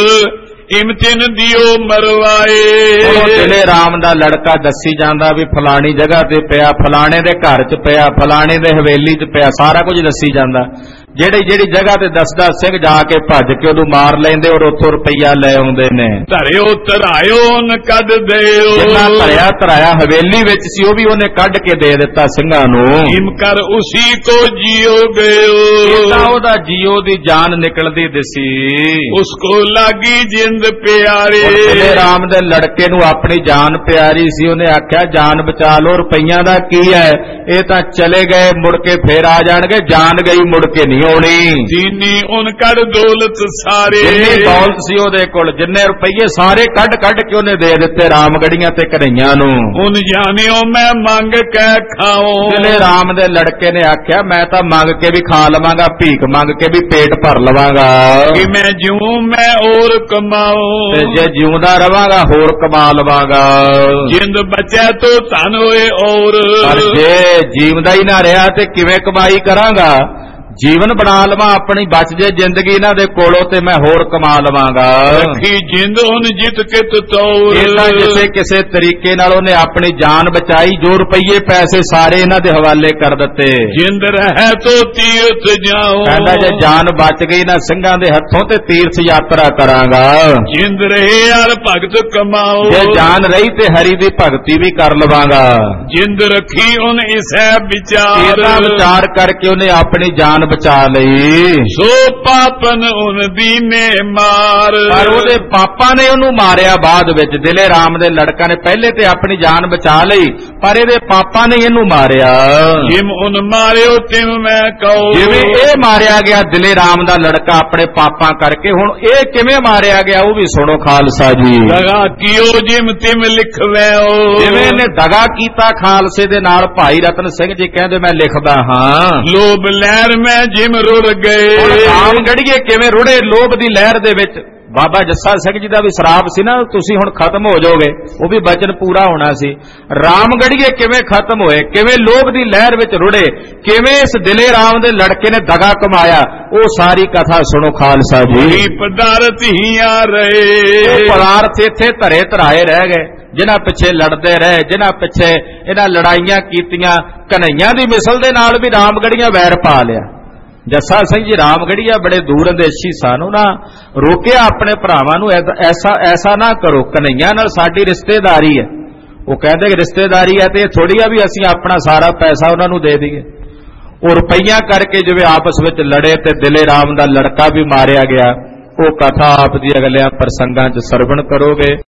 ਇਮਤਿਨ ਦਿਓ ਮਰਵਾਏ। ਦਿਲੇ ਰਾਮ ਦਾ ਲੜਕਾ ਦੱਸੀ ਜਾਂਦਾ ਵੀ ਫਲਾਣੀ ਜਗ੍ਹਾ ਤੇ ਪਿਆ, ਫਲਾਣੇ ਦੇ ਘਰ 'ਚ ਪਿਆ, ਫਲਾਣੇ ਦੇ ਹਵੇਲੀ 'ਚ ਪਿਆ, ਸਾਰਾ ਕੁਝ ਦੱਸੀ ਜਾਂਦਾ। ਜਿਹੜੀ ਜਿਹੜੀ ਜਗ੍ਹਾ ਤੇ ਦੱਸਦਾ ਸਿੰਘ ਜਾ ਕੇ ਭੱਜ ਕੇ ਉਹਨੂੰ ਮਾਰ ਲੈਂਦੇ ਔਰ ਉੱਥੋਂ ਰੁਪਈਆ ਲੈ ਆਉਂਦੇ ਨੇ। ਧਰਿਓ ਧਰਾਇਓ ਨ ਕੱਢ ਦਿਓ। ਜਿੰਨਾ ਧਰਿਆ ਧਰਾਇਆ ਹਵੇਲੀ ਵਿੱਚ ਸੀ ਉਹ ਵੀ ਉਹਨੇ ਕੱਢ ਕੇ ਦੇ ਦਿੱਤਾ ਸਿੰਘਾਂ ਨੂੰ। ਹਿਮ ਕਰ ਉਸੀ ਕੋ ਜੀਓ ਗਇਓ। ਇਦਾਂ ਉਹਦਾ ਜੀਓ ਦੀ ਜਾਨ ਨਿਕਲਦੀ ਦਿਸੀ। ਉਸ ਕੋ ਲਾਗੀ ਜਿੰਦ ਪਿਆਰੇ। ਦਿਲੇ ਰਾਮ ਦੇ ਲੜਕੇ ਨੂੰ ਆਪਣੀ ਜਾਨ ਪਿਆਰੀ ਸੀ। ਉਹਨੇ ਆਖਿਆ ਜਾਨ ਬਚਾ ਲਓ, ਰੁਪਈਆਂ ਦਾ ਕੀ ਹੈ, ਇਹ ਤਾਂ ਚਲੇ ਗਏ ਮੁੜ ਕੇ ਫੇਰ ਆ ਜਾਣਗੇ, ਜਾਨ ਗਈ ਮੁੜ ਕੇ ਨਹੀਂ ਆਉਣੀ। ਜਿੰਨੀ ਉਨ ਕੱਢ ਦੌਲਤ ਸਾਰੇ। ਜਿੰਨੀ ਦੌਲਤ ਸੀ ਉਹਦੇ ਕੋਲ, ਜਿੰਨੇ ਰੁਪਈਏ ਸਾਰੇ ਕੱਢ ਕੱਢ ਕੇ ਉਹਨੇ ਦੇ ਦਿੱਤੇ ਰਾਮਗੜੀਆਂ ਤੇ ਘਨਈਆਂ ਨੂੰ। ਉਨ ਜਾਣਿਓ ਮੈਂ ਮੰਗ ਕੇ ਖਾਓ। ਦਿਲੇ ਰਾਮ ਦੇ ਲੜਕੇ ਨੇ ਆਖਿਆ ਮੈਂ ਤਾਂ ਮੰਗ ਕੇ ਵੀ ਖਾ ਲਵਾਂਗਾ, ਭੀਖ ਮੰਗ ਕੇ ਵੀ ਪੇਟ ਭਰ ਲਵਾਂਗਾ। ਕਿ ਮੈਂ ਜਿਉਂ ਮੈਂ ਔਰ ਕਮਾਓ। ਤੇ ਜੇ ਜਿਉਂਦਾ ਰਵਾਂਗਾ ਹੋਰ ਕਮਾ ਲਵਾਂਗਾ। ਜਿੰਦ ਬਚੈ ਤੋ ਧਨ ਹੋਏ ਔਰ। ਪਰ ਜੇ ਜੀਵਦਾ ਹੀ ਨਾ ਰਿਹਾ ਤੇ ਕਿਵੇਂ ਕਮਾਈ ਕਰਾਂਗਾ। ਜੀਵਨ ਬਣਾ ਲਵਾਂ ਆਪਣੀ, ਬਚ ਜੇ ਜ਼ਿੰਦਗੀ ਇਹਨਾਂ ਦੇ ਕੋਲੋਂ ਤੇ ਮੈਂ ਹੋਰ ਕਮਾ ਲਵਾਂਗਾ। ਰੱਖੀ ਜਿੰਦ ਹੁਣ ਜਿੱਤ ਕੇ ਤੌਰ। ਇਹਦਾ ਕਿਸੇ ਤਰੀਕੇ ਨਾਲ ਉਹਨੇ ਆਪਣੀ ਜਾਨ ਬਚਾਈ, ਜੋ ਰੁਪਈਏ ਪੈਸੇ ਸਾਰੇ ਇਹਨਾਂ ਦੇ ਹਵਾਲੇ ਕਰ ਦਿੱਤੇ। ਜਿੰਦ ਰਹਿ ਤੋ ਤੀਰਥ ਜਾਓ। ਕਹਿੰਦਾ ਜੇ ਜਾਨ ਬਚ ਗਈ ਨਾ ਸਿੰਘਾਂ ਦੇ ਹੱਥੋਂ ਤੇ ਤੀਰਥ ਯਾਤਰਾ ਕਰਾਂਗਾ। ਜਿੰਦ ਰਹੇ ਯਾਰ ਭਗਤ ਕਮਾਓ। ਜੇ ਜਾਨ ਰਹੀ ਤੇ ਹਰੀ ਦੀ ਭਗਤੀ ਵੀ ਕਰ ਲਵਾਂਗਾ। ਜਿੰਦ ਰੱਖੀ ਉਹਨ ਇਸੈ ਵਿਚਾਰ। ਇਹਦਾ ਵਿਚਾਰ ਕਰਕੇ ਉਹਨੇ ਆਪਣੀ ਜਾਨ ਬਚਾ ਲਈ। ਸੋ ਪਾਪਨ ਉਨ ਦੀਨੇ ਮਾਰ। ਪਰ ਉਹਦੇ ਪਾਪਾਂ ਨੇ ਉਹਨੂੰ ਮਾਰਿਆ ਬਾਅਦ ਵਿੱਚ। ਦਿਲੇ ਰਾਮ ਦੇ ਲੜਕਾ ਨੇ ਪਹਿਲੇ ਤੇ ਆਪਣੀ ਜਾਨ ਬਚਾ ਲਈ, ਪਰ ਇਹਦੇ ਪਾਪਾਂ ਨੇ ਇਹਨੂੰ ਮਾਰਿਆ। ਜਿਮ ਉਨ ਮਾਰਿਓ ਤਿਮ ਮੈਂ ਕਹੋ। ਜਿਵੇਂ ਇਹ ਮਾਰਿਆ ਗਿਆ ਦਿਲੇ ਰਾਮ ਦਾ ਲੜਕਾ ਆਪਣੇ ਪਾਪਾਂ ਕਰਕੇ, ਹੁਣ ਇਹ ਕਿਵੇਂ ਮਾਰਿਆ ਗਿਆ ਉਹ ਵੀ ਸੁਣੋ ਖਾਲਸਾ ਜੀ। ਦਗਾ ਕੀਓ ਜਿਮ ਤਿਮ ਲਿਖਵੈਓ। ਜਿਵੇਂ ਇਹਨੇ ਦਗਾ ਕੀਤਾ ਖਾਲਸੇ ਦੇ ਨਾਲ, ਭਾਈ ਰਤਨ ਸਿੰਘ ਜੀ ਕਹਿੰਦੇ ਮੈਂ ਲਿਖਦਾ ਹਾਂ। ਲੋਭ ਲਹਿਰ ਮੈਂ ਜਿਮ ਰੁੜ ਗਏ। ਰਾਮਗੜੀਏ ਕਿਵੇਂ ਰੁੜੇ ਲੋਭ ਦੀ ਲਹਿਰ ਦੇ ਵਿੱਚ। ਬਾਬਾ ਜੱਸਾ ਸਿੰਘ ਜੀ ਦਾ ਵੀ ਸ਼ਰਾਪ ਸੀ ਨਾ, ਤੁਸੀਂ ਹੁਣ ਖਤਮ ਹੋ ਜਾਓਗੇ, ਉਹ ਵੀ ਬਚਨ ਪੂਰਾ ਹੋਣਾ ਸੀ। ਰਾਮਗੜੀਏ ਕਿਵੇਂ ਖਤਮ ਹੋਏ, ਕਿਵੇਂ ਲੋਭ ਦੀ ਲਹਿਰ ਵਿੱਚ ਰੁੜੇ, ਕਿਵੇਂ ਇਸ ਦਿਲੇ ਰਾਮ ਦੇ ਲੜਕੇ ਨੇ ਦਗਾ ਕਮਾਇਆ, ਉਹ ਸਾਰੀ ਕਥਾ ਸੁਣੋ ਖਾਲਸਾ ਜੀ। ਪਦਾਰਥ ਹੀ ਆ ਰਹੇ। ਉਹ ਪਦਾਰਥ ਇੱਥੇ ਧਰੇ ਧਰਾਏ ਰਹਿ ਗਏ, ਜਿਨ੍ਹਾਂ ਪਿੱਛੇ ਲੜਦੇ ਰਹੇ, ਜਿਨ੍ਹਾਂ ਪਿੱਛੇ ਇਹਨਾਂ ਲੜਾਈਆਂ ਕੀਤੀਆਂ। ਘਨਈਆਂ ਦੀ ਮਿਸਲ ਦੇ ਨਾਲ ਵੀ ਰਾਮਗੜੀਆਂ ਵੈਰ ਪਾ ਲਿਆ। ਜੱਸਾ ਸਿੰਘ ਜੀ ਰਾਮਗੜੀਆ ਬੜੇ ਦੂਰ ਅੰਦੇਸ਼ੀ ਸਨ, ਉਹਨਾਂ ਰੋਕਿਆ ਆਪਣੇ ਭਰਾਵਾਂ ਨੂੰ, ਐਸਾ ਨਾ ਕਰੋ, ਘਨਈਆਂ ਨਾਲ ਸਾਡੀ ਰਿਸ਼ਤੇਦਾਰੀ ਹੈ। ਉਹ ਕਹਿੰਦੇ ਕਿ ਰਿਸ਼ਤੇਦਾਰੀ ਹੈ ਤੇ ਥੋੜੀ ਆ ਵੀ ਅਸੀਂ ਆਪਣਾ ਸਾਰਾ ਪੈਸਾ ਉਹਨਾਂ ਨੂੰ ਦੇ ਦਈਏ। ਉਹ ਰੁਪਈਆ ਕਰਕੇ ਜਿਵੇਂ ਆਪਸ ਵਿੱਚ ਲੜੇ ਤੇ ਦਿਲੇ ਰਾਮ ਦਾ ਲੜਕਾ ਵੀ ਮਾਰਿਆ ਗਿਆ। ਉਹ ਕਥਾ ਆਪ ਦੀ ਅਗਲਿਆਂ ਪ੍ਰਸੰਗਾਂ 'ਚ ਸਰਵਣ ਕਰੋਗੇ।